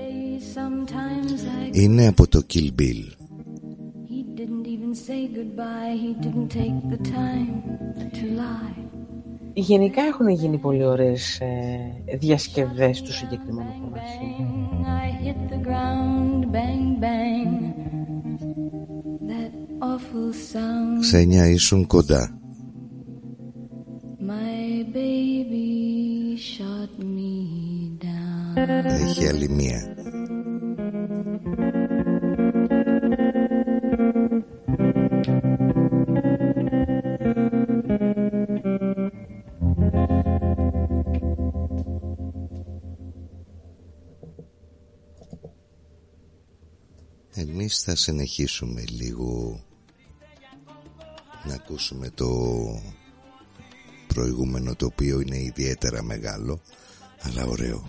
Είναι από το Kill Bill. Γενικά έχουν γίνει πολύ ωραίες διασκευές του συγκεκριμένου κομμάτι. Ξένια, ήσουν κοντά. Έχει άλλη μία. Εμείς θα συνεχίσουμε λίγο να ακούσουμε το προηγούμενο, το οποίο είναι ιδιαίτερα μεγάλο αλλά ωραίο.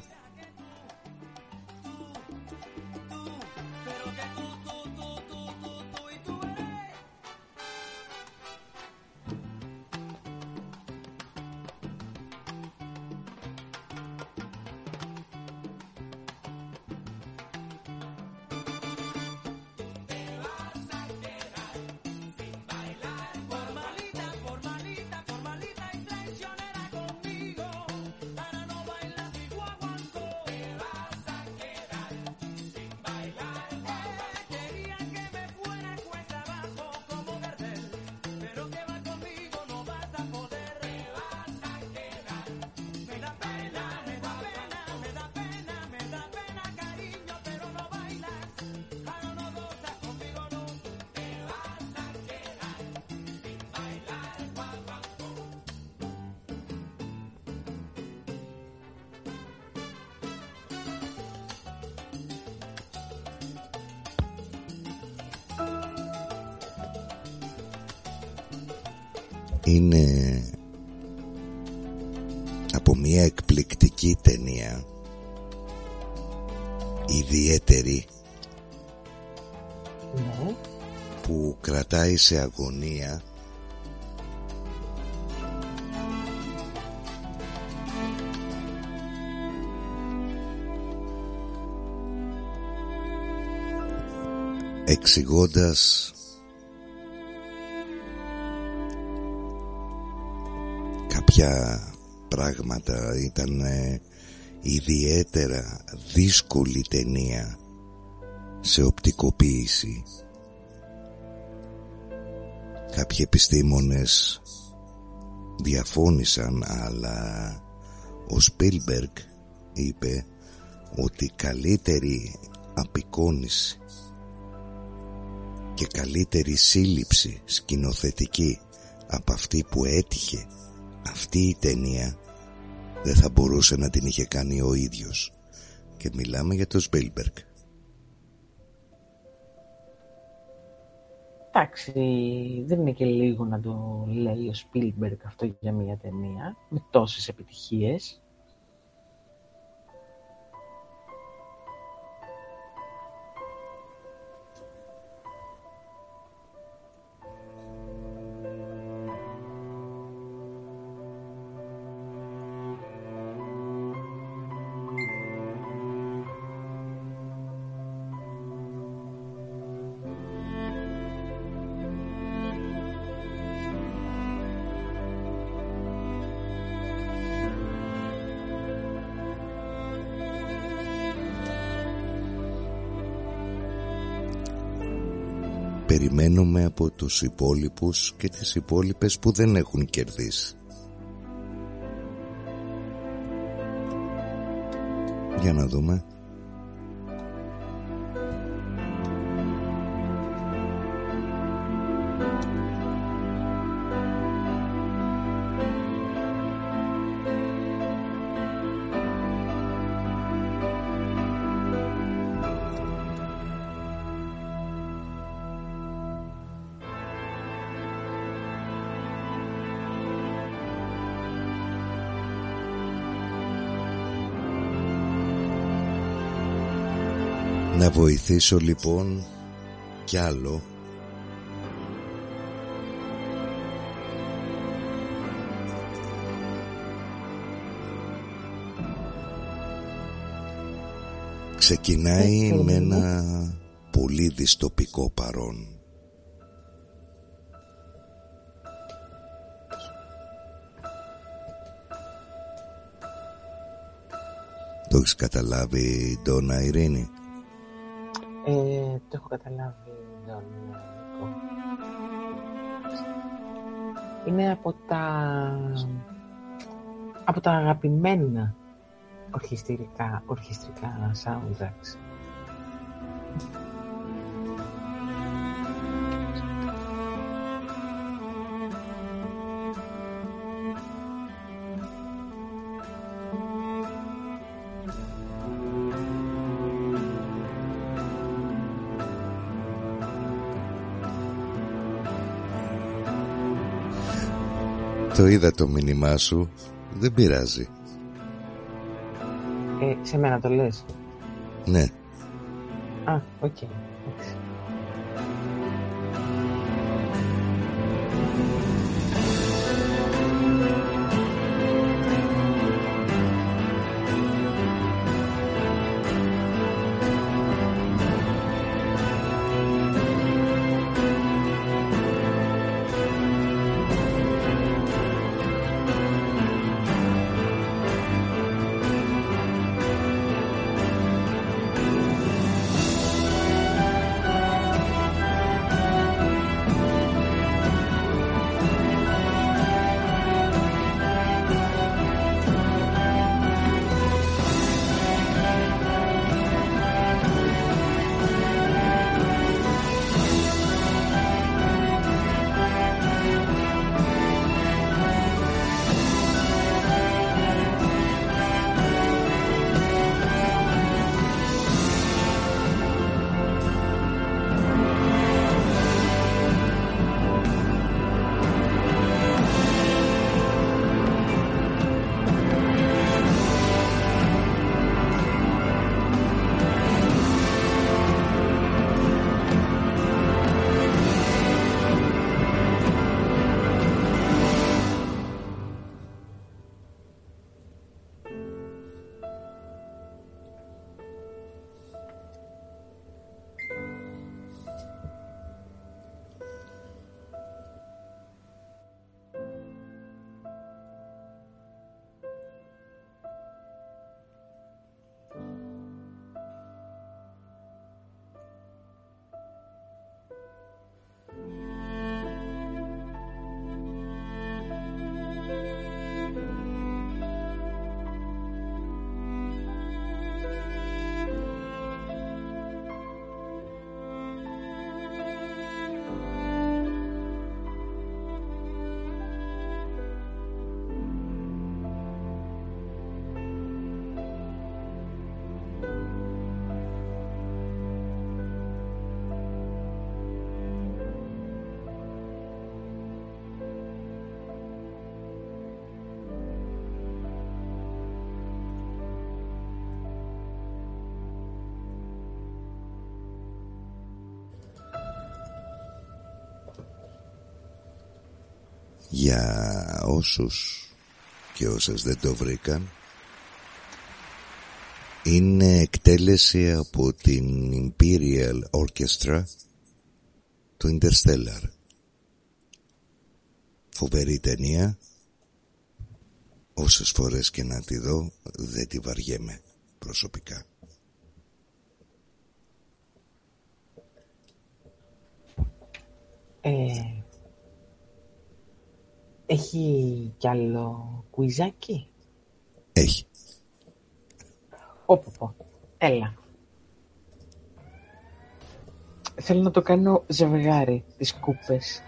Είναι από μια εκπληκτική ταινία, ιδιαίτερη, που κρατάει σε αγωνία εξηγώντας κάποια πράγματα. Ήταν ιδιαίτερα δύσκολη ταινία σε οπτικοποίηση. Κάποιοι επιστήμονες διαφώνησαν, αλλά ο Σπίλμπεργκ είπε ότι καλύτερη απεικόνιση και καλύτερη σύλληψη σκηνοθετική από αυτή που έτυχε αυτή η ταινία δεν θα μπορούσε να την είχε κάνει ο ίδιος. Και μιλάμε για τον Σπίλμπεργκ. Εντάξει, δεν είναι και λίγο να το λέει ο Σπίλμπεργκ αυτό για μια ταινία με τόσες επιτυχίες. Περιμένουμε από τους υπόλοιπους και τις υπόλοιπες που δεν έχουν κερδίσει. Για να δούμε. Να βοηθήσω λοιπόν κι άλλο. Ξεκινάει με ένα πολύ δυστοπικό παρόν. Το έχεις καταλάβει, Ντόνα Ειρήνη? Το έχω καταλάβει, Ντόνα Νίκο. Είναι από τα αγαπημένα ορχιστρικά soundtracks. Το είδα το μήνυμά σου. Δεν πειράζει. Σε μένα το λες? Ναι. Α, οκ. Για όσους και όσες δεν το βρήκαν, είναι εκτέλεση από την Imperial Orchestra του Interstellar. Φοβερή ταινία. Όσες φορές και να τη δω δεν τη βαριέμαι προσωπικά. Έχει κι άλλο κουιζάκι? Έχει. Πω. Έλα. Θέλω να το κάνω ζευγάρι τις κούπες.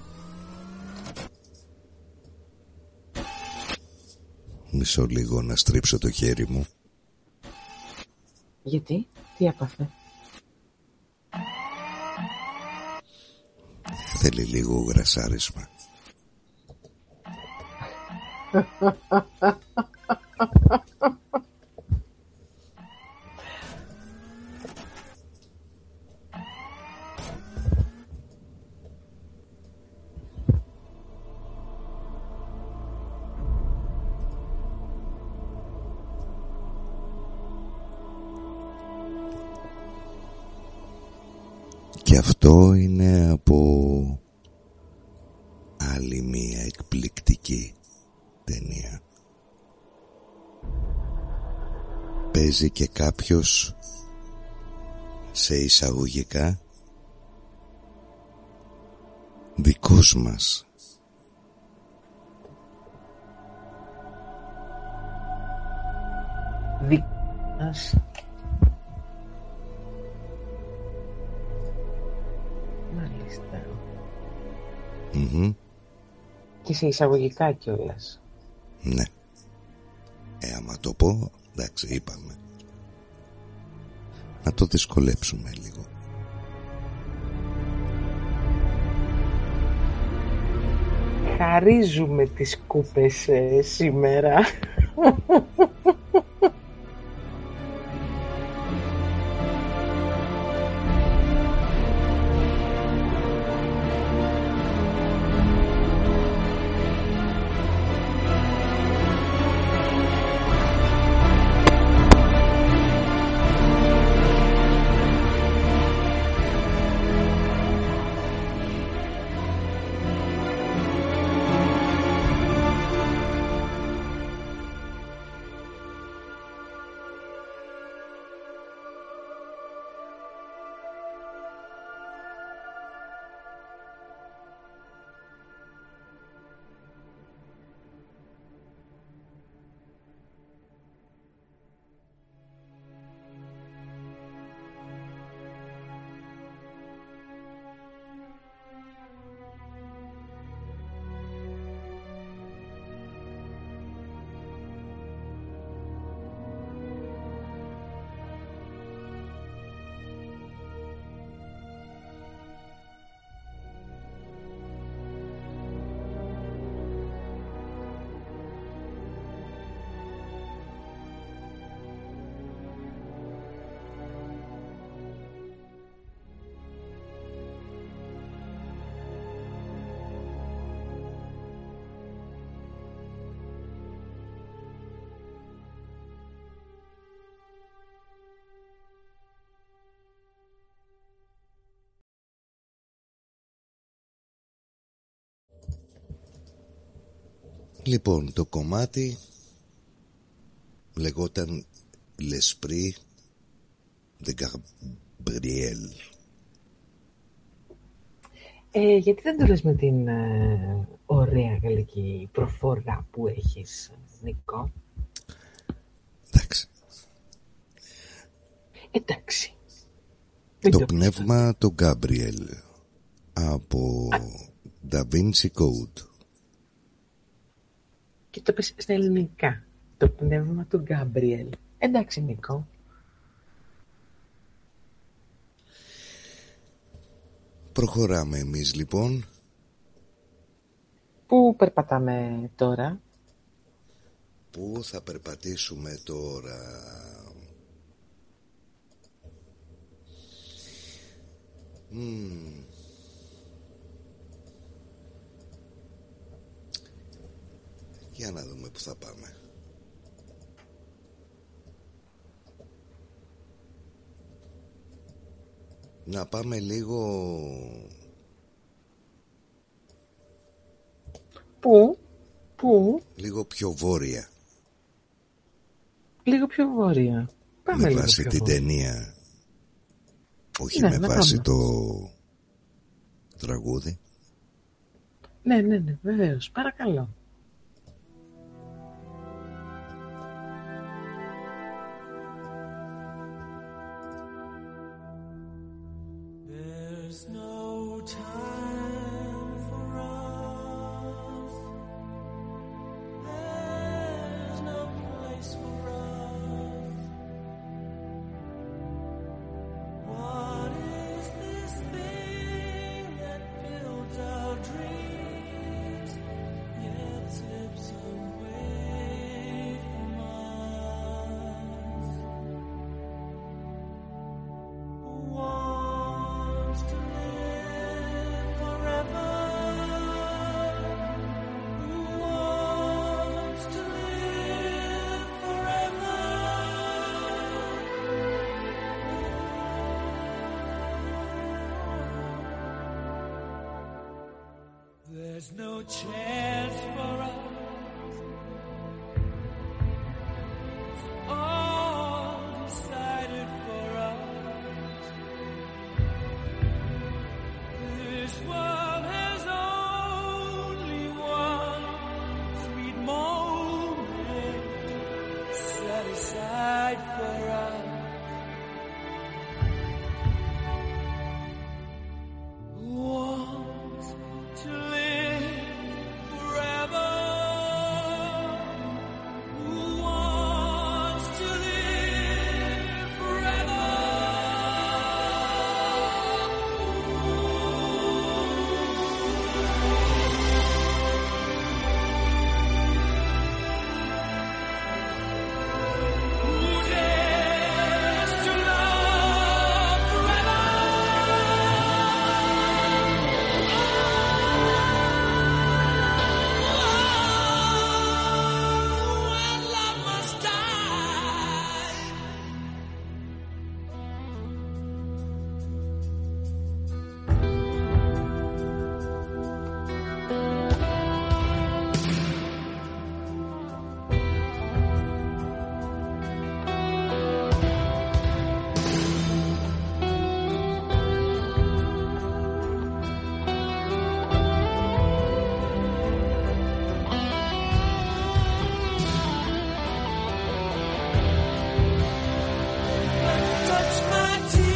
Μισό λίγο να στρίψω το χέρι μου. Γιατί? Τι έπαθε? Θέλει λίγο γρασάρισμα. Και αυτό είναι από άλλη μία εκπληκτική ταινία. Παίζει και κάποιος, σε εισαγωγικά, δικός μας. Δικός. Μάλιστα. Και σε εισαγωγικά κιόλας. Ναι. Άμα το πω, εντάξει, είπαμε. Να το δυσκολέψουμε λίγο. Χαρίζουμε τις κούπες σήμερα. Λοιπόν, το κομμάτι λεγόταν L'Esprit de Gabriel. Γιατί δεν το λες με την ωραία γαλλική προφορά που έχεις, Νίκο? Εντάξει. Το πνεύμα του Gabriel από Da Vinci Code. Και το πες στα ελληνικά. Το πνεύμα του Γκάμπριελ. Εντάξει, Νίκο. Προχωράμε εμείς λοιπόν. Πού περπατάμε τώρα? Πού θα περπατήσουμε τώρα? Για να δούμε που θα πάμε. Να πάμε λίγο... Πού? Λίγο πιο βόρεια. Λίγο πιο βόρεια. Πάμε με λίγο βάση πιο την βόρεια. Ταινία. Όχι Ναι, με βάση πάμε. το τραγούδι. Ναι, βεβαίως. Παρακαλώ. Wants to live There's no chance for us. All decided for us. This world has only one sweet moment set aside for us. Want to live forever. Who wants to live forever? Who dares to love forever? When love must die. Touch my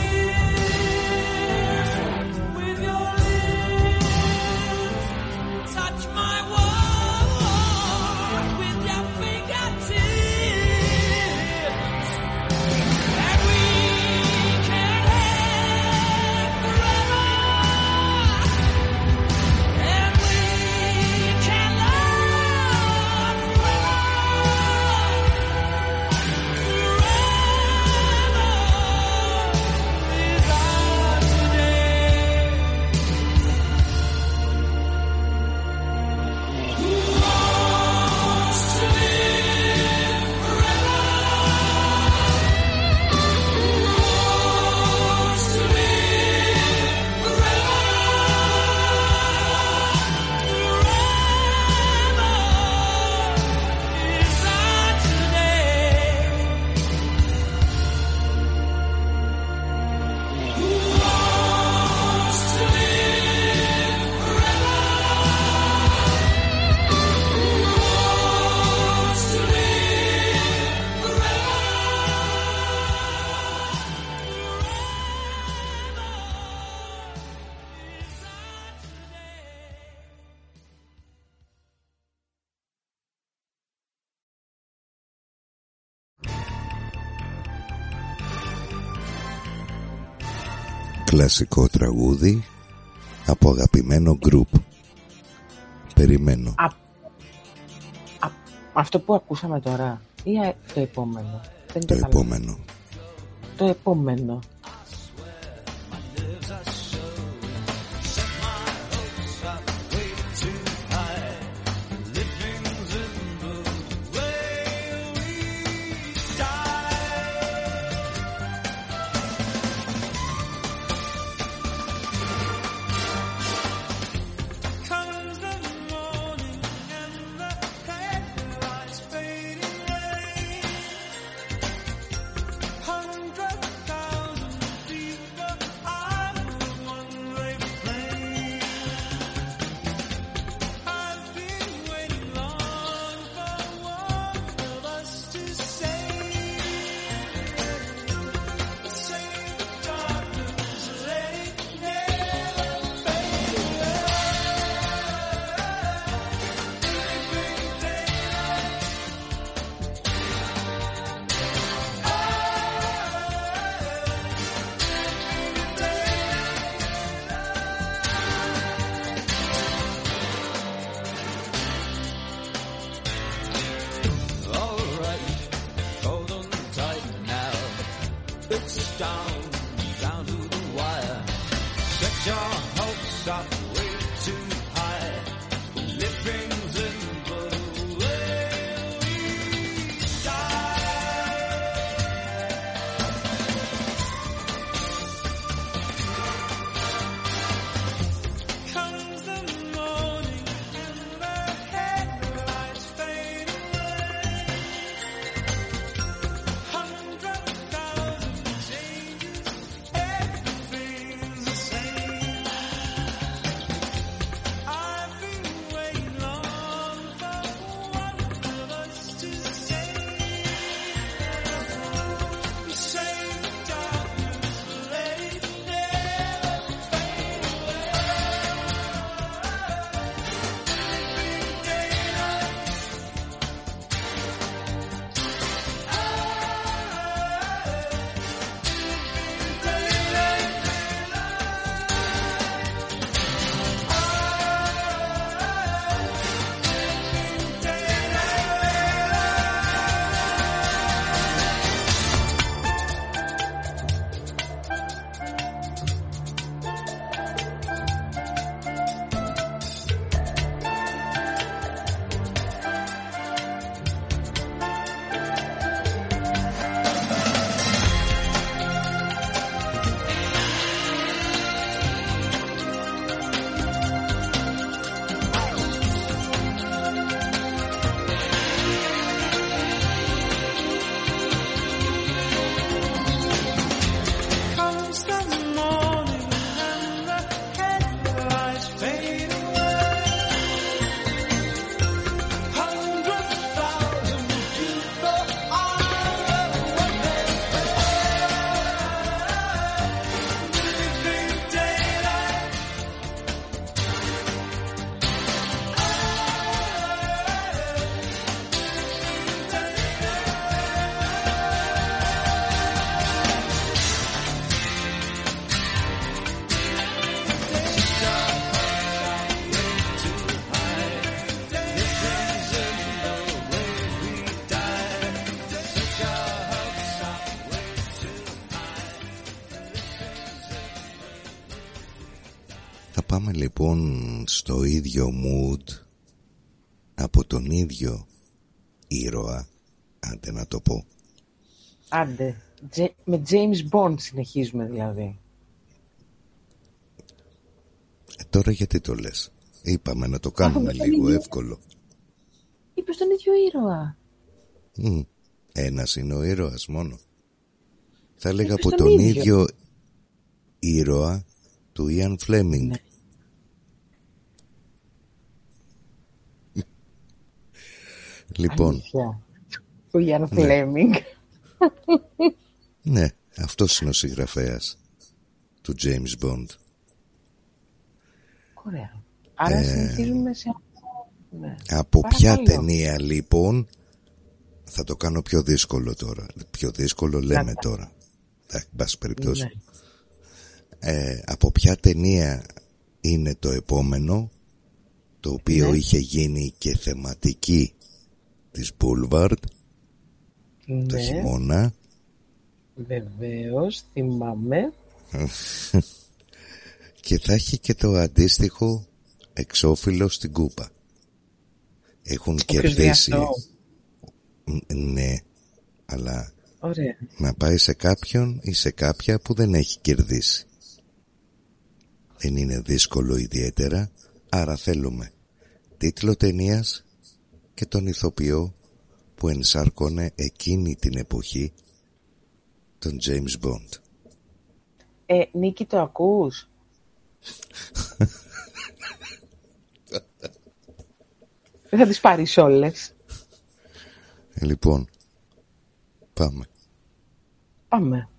tears with your lips. Touch my world with your fingertips. And we can live forever. And we can love forever. Κλασικό τραγούδι από αγαπημένο γκρουπ. Περιμένω. Αυτό που ακούσαμε τώρα ή το επόμενο? Δεν Το επόμενο. Το επόμενο. Comes the morning and the headlights fading away. 100,000 people are one way plane. I've been waiting long for one of us to save the darkness, let it never fade away. All right, hold on tight now. It's down to the wire. Set your hopes up way too high. Living's in the way we die. Comes the morning Πάμε λοιπόν στο ίδιο mood από τον ίδιο ήρωα, άντε να το πω. Άντε, με James Bond συνεχίζουμε δηλαδή. Τώρα γιατί το λες? Είπαμε να το κάνουμε λίγο εύκολο. Είπες τον ίδιο ήρωα. Ένας είναι ο ήρωας μόνο. Θα έλεγα από τον ίδιο ήρωα του Ian Fleming. Ναι. Λοιπόν, ο Ian Fleming. Ναι, αυτός είναι ο συγγραφέας του James Bond. Ωραία. Άρα συνεχίζουμε σε... Ναι. Από ποια ταινία λοιπόν? Θα το κάνω πιο δύσκολο τώρα. Πιο δύσκολο λέμε τώρα. Εν πάση περιπτώσει. Ναι. Από ποια ταινία είναι το επόμενο, το οποίο είχε γίνει και θεματική της Boulevard το χειμώνα? Βεβαίως, θυμάμαι. Και θα έχει και το αντίστοιχο εξώφυλλο στην κούπα. Έχουν κερδίσει. Ναι, αλλά ωραία. Να πάει σε κάποιον ή σε κάποια που δεν έχει κερδίσει. Δεν είναι δύσκολο ιδιαίτερα. Άρα θέλουμε τίτλο ταινίας και τον ηθοποιό που ενσάρκωνε εκείνη την εποχή, τον James Bond. Νίκη, το ακούς? Δεν θα τις πάρεις όλες. Λοιπόν, πάμε. Πάμε.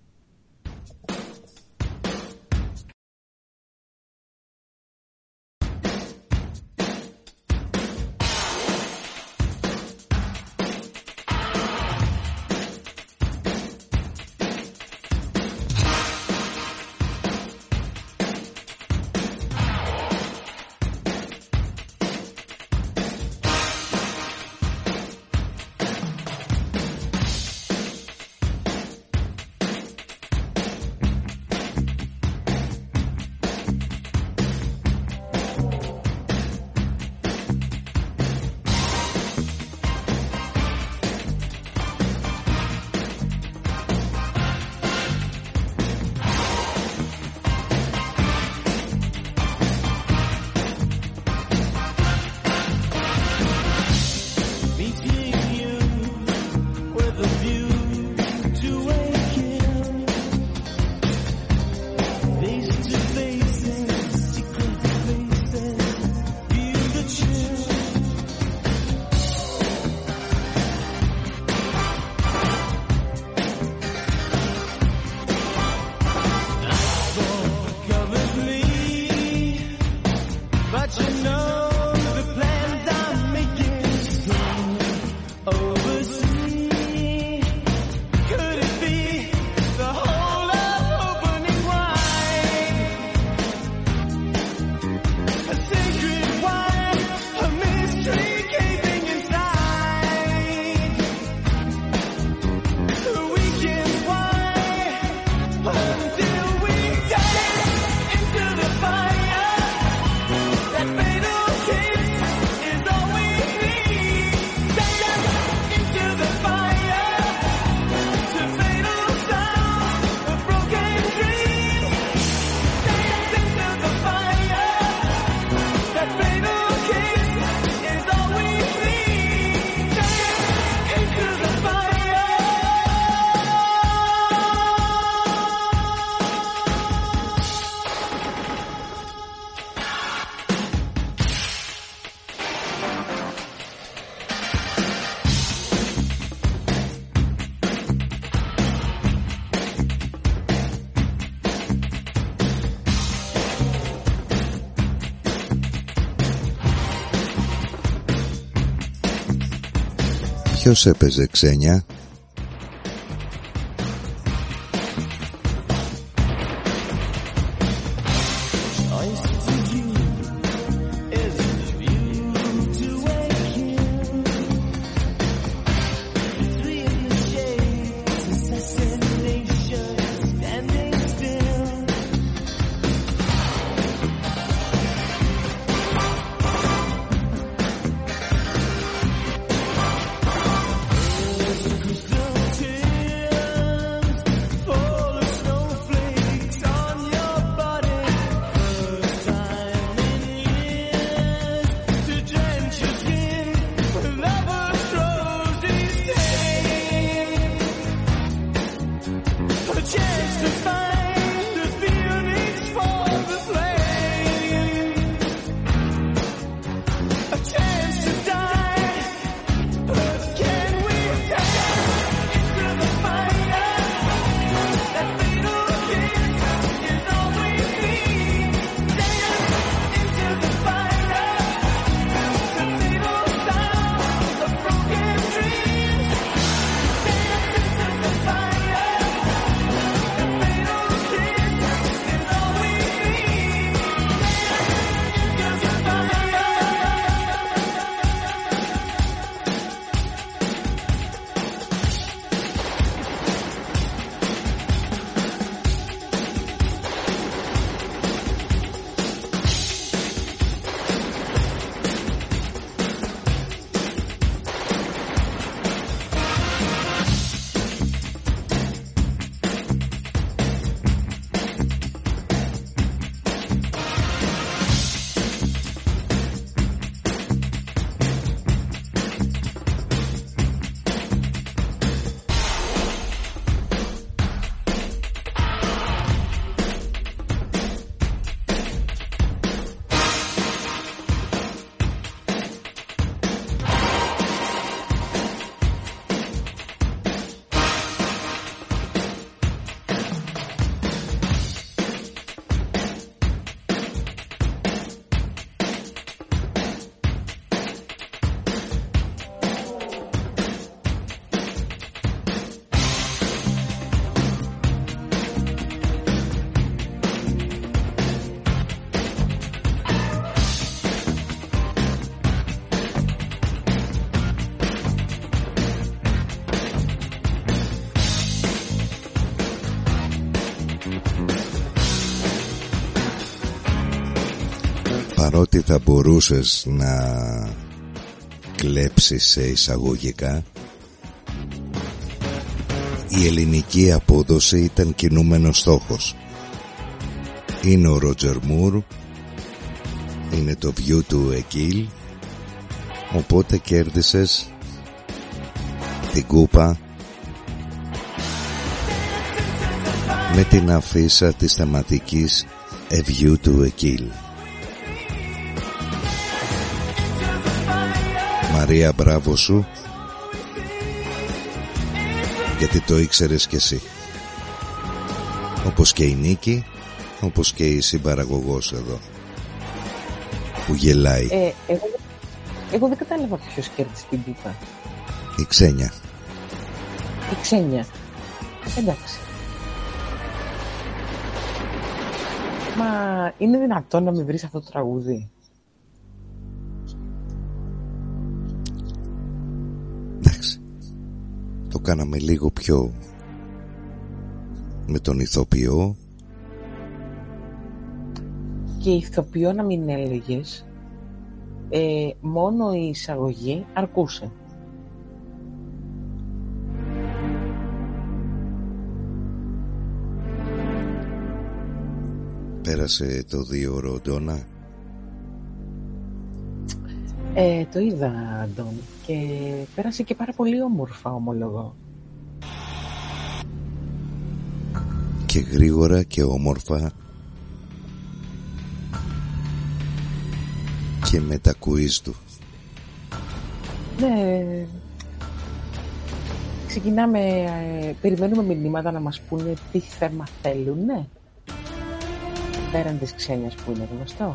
Ποιος έπαιζε ξένια? Παρότι θα μπορούσες να κλέψεις σε εισαγωγικά, η ελληνική απόδοση ήταν κινούμενος στόχος. Είναι ο Ρότζερ Μουρ, είναι το view του Εκίλ, οπότε κέρδισες την κούπα με την αφίσα της θεματικής A View to a Kill. Μαρία, μπράβο σου, γιατί το ήξερες κι εσύ, όπως και η Νίκη, όπως και η συμπαραγωγός εδώ που γελάει. Εγώ δεν κατάλαβα ποιος κέρδισε την κούπα. Η Ξένια. Η Ξένια. Εντάξει. Μα είναι δυνατόν να μην βρεις αυτό το τραγούδι? Εντάξει. Το κάναμε λίγο πιο με τον ηθοποιό. Και ηθοποιό να μην έλεγες, μόνο η εισαγωγή αρκούσε. Πέρασε το 2ωρο, Ντόνα. Το είδα, Ντόν, και πέρασε και πάρα πολύ όμορφα, ομολογώ. Και γρήγορα και όμορφα. Και με τα quiz του. Ναι. Ξεκινάμε, περιμένουμε μηνύματα να μας πούνε τι θέμα θέλουν, ναι. Πέραν της Ξένιας που είναι γνωστό.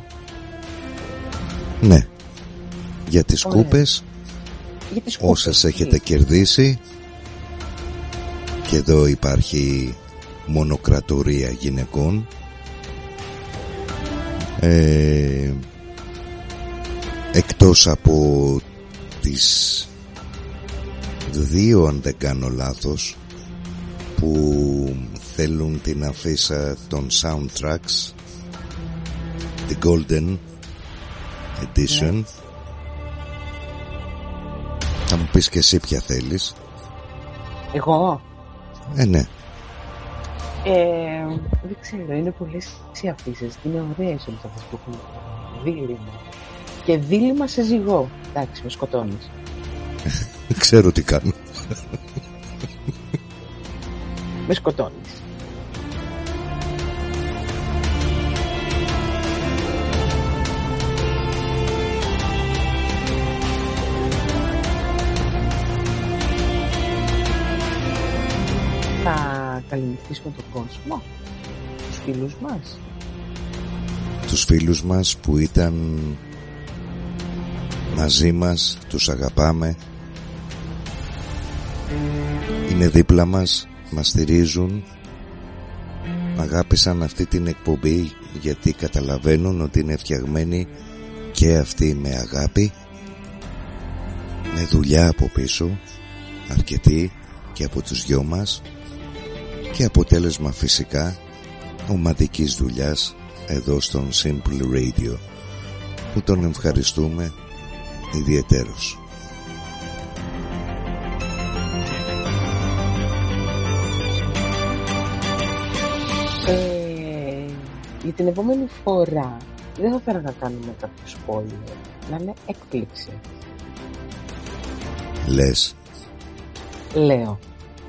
Ναι. Για τις κούπες, όσες έχετε κερδίσει. Και εδώ υπάρχει μονοκρατορία γυναικών. Εκτός από τις 2, αν δεν κάνω λάθος, που θέλουν την αφίσα των soundtracks, the Golden Edition. Ναι. Θα μου πεις και εσύ ποια θέλεις. Εγώ? Ναι. Δεν ξέρω, είναι πολλές οι αφίσες. Είναι ωραίες όλες αυτές που έχουν δίλημμα. Και δίλημμα σε ζυγό. Εντάξει, με σκοτώνεις. Ξέρω τι κάνω. Με σκοτώνεις. θα καληνυχτήσουμε τον κόσμο, τους φίλους μας. Τους φίλους μας που ήταν μαζί μας, τους αγαπάμε, είναι δίπλα μας, μας στηρίζουν, αγάπησαν αυτή την εκπομπή γιατί καταλαβαίνουν ότι είναι φτιαγμένη και αυτή με αγάπη, με δουλειά από πίσω, αρκετή και από τους δυο μας, και αποτέλεσμα φυσικά ομαδικής δουλειάς εδώ στον Simple Radio, που τον ευχαριστούμε ιδιαιτέρως. Για την επόμενη φορά δεν θα θέλω να κάνουμε κάποιο spoiler, να είναι έκπληξη. Λες? Λέω.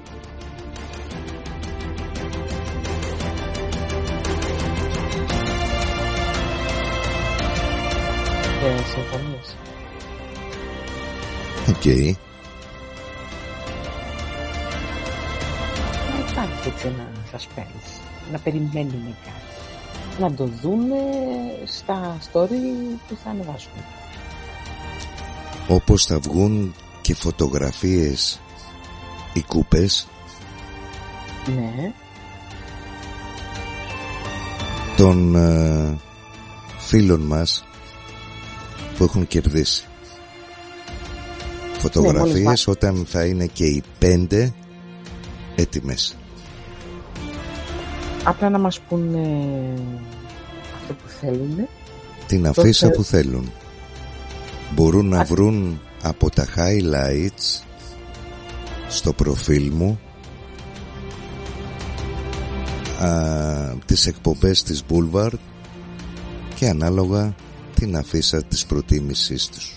Δεν συμφωνείς? Οκ. Να υπάρχει έτσι ένα suspense, να περιμένουμε κάτι, να το δούμε στα story που θα ανεβάσουμε. Όπως θα βγουν και φωτογραφίες οι κούπες, ναι, των φίλων μας που έχουν κερδίσει. Φωτογραφίες, ναι, όταν θα είναι και οι 5 έτοιμες. Απλά να μας πούνε αυτό που θέλουν, την αφίσα που θέλουν. Μπορούν να βρουν από τα highlights στο προφίλ μου τις εκπομπές της Boulevard και ανάλογα την αφίσα της προτίμησής τους.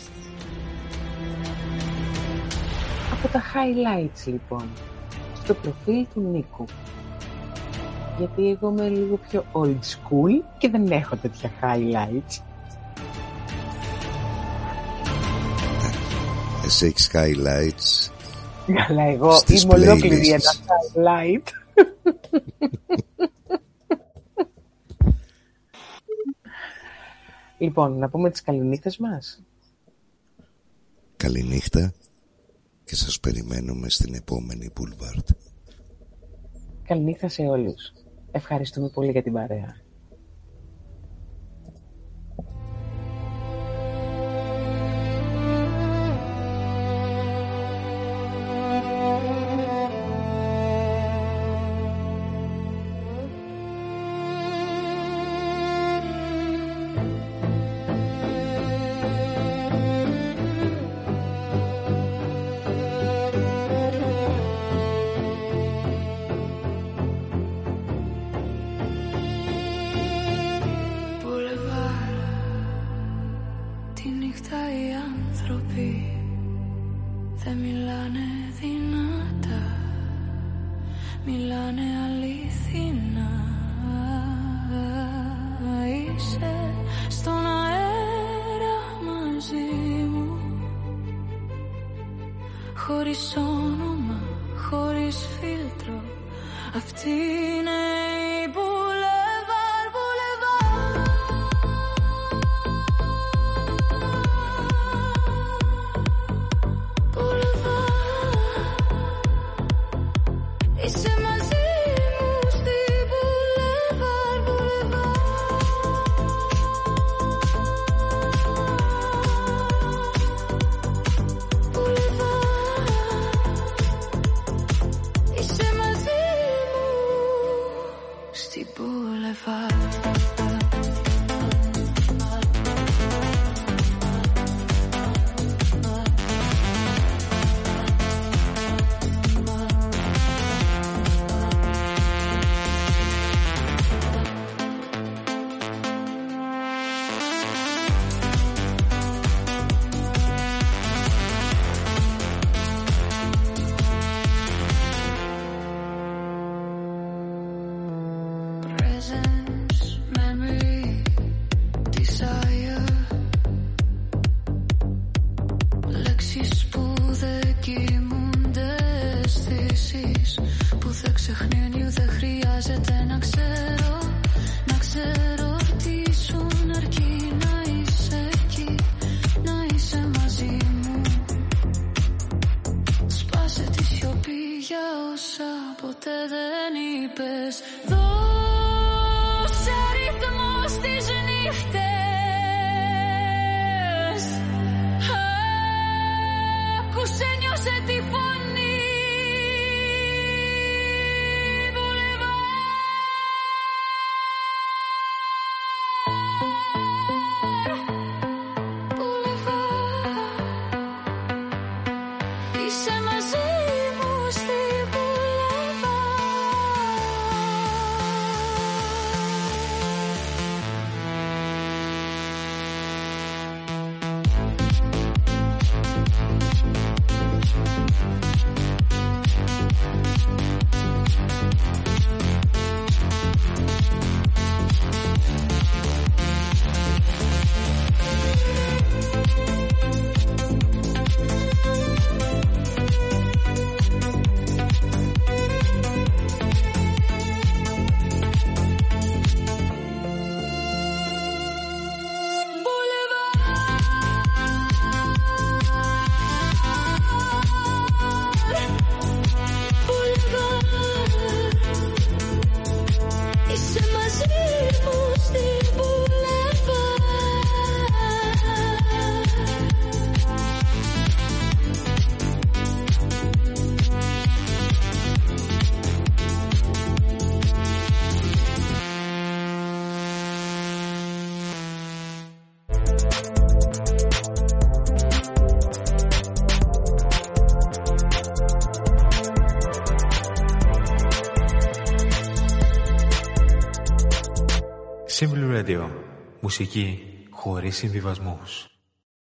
Από τα highlights λοιπόν στο προφίλ του Νίκου, γιατί εγώ είμαι λίγο πιο old school και δεν έχω τέτοια highlights. Εσύ έχεις highlights? Αλλά εγώ είμαι ολόκληρη ένα highlight. Λοιπόν, να πούμε τις καληνύχτες μας. Καληνύχτα και σας περιμένουμε στην επόμενη Boulevard. Καληνύχτα σε όλους. Ευχαριστούμε πολύ για την παρέα. Λέξεις που δεν κοιμούνται, αισθήσεις που δεν παιχνίδι δεν χρειάζεται να ξέρω. Να ξέρω τι ήσουν αρκεί να είσαι εκεί, να είσαι μαζί μου. Σπάσε τη σιωπή για όσα ποτέ δεν είπες. Δώσε ρυθμό στις νύχτες. Άκουσε, νιώσε τη φωνή. Simple Radio. Μουσική χωρίς συμβιβασμούς.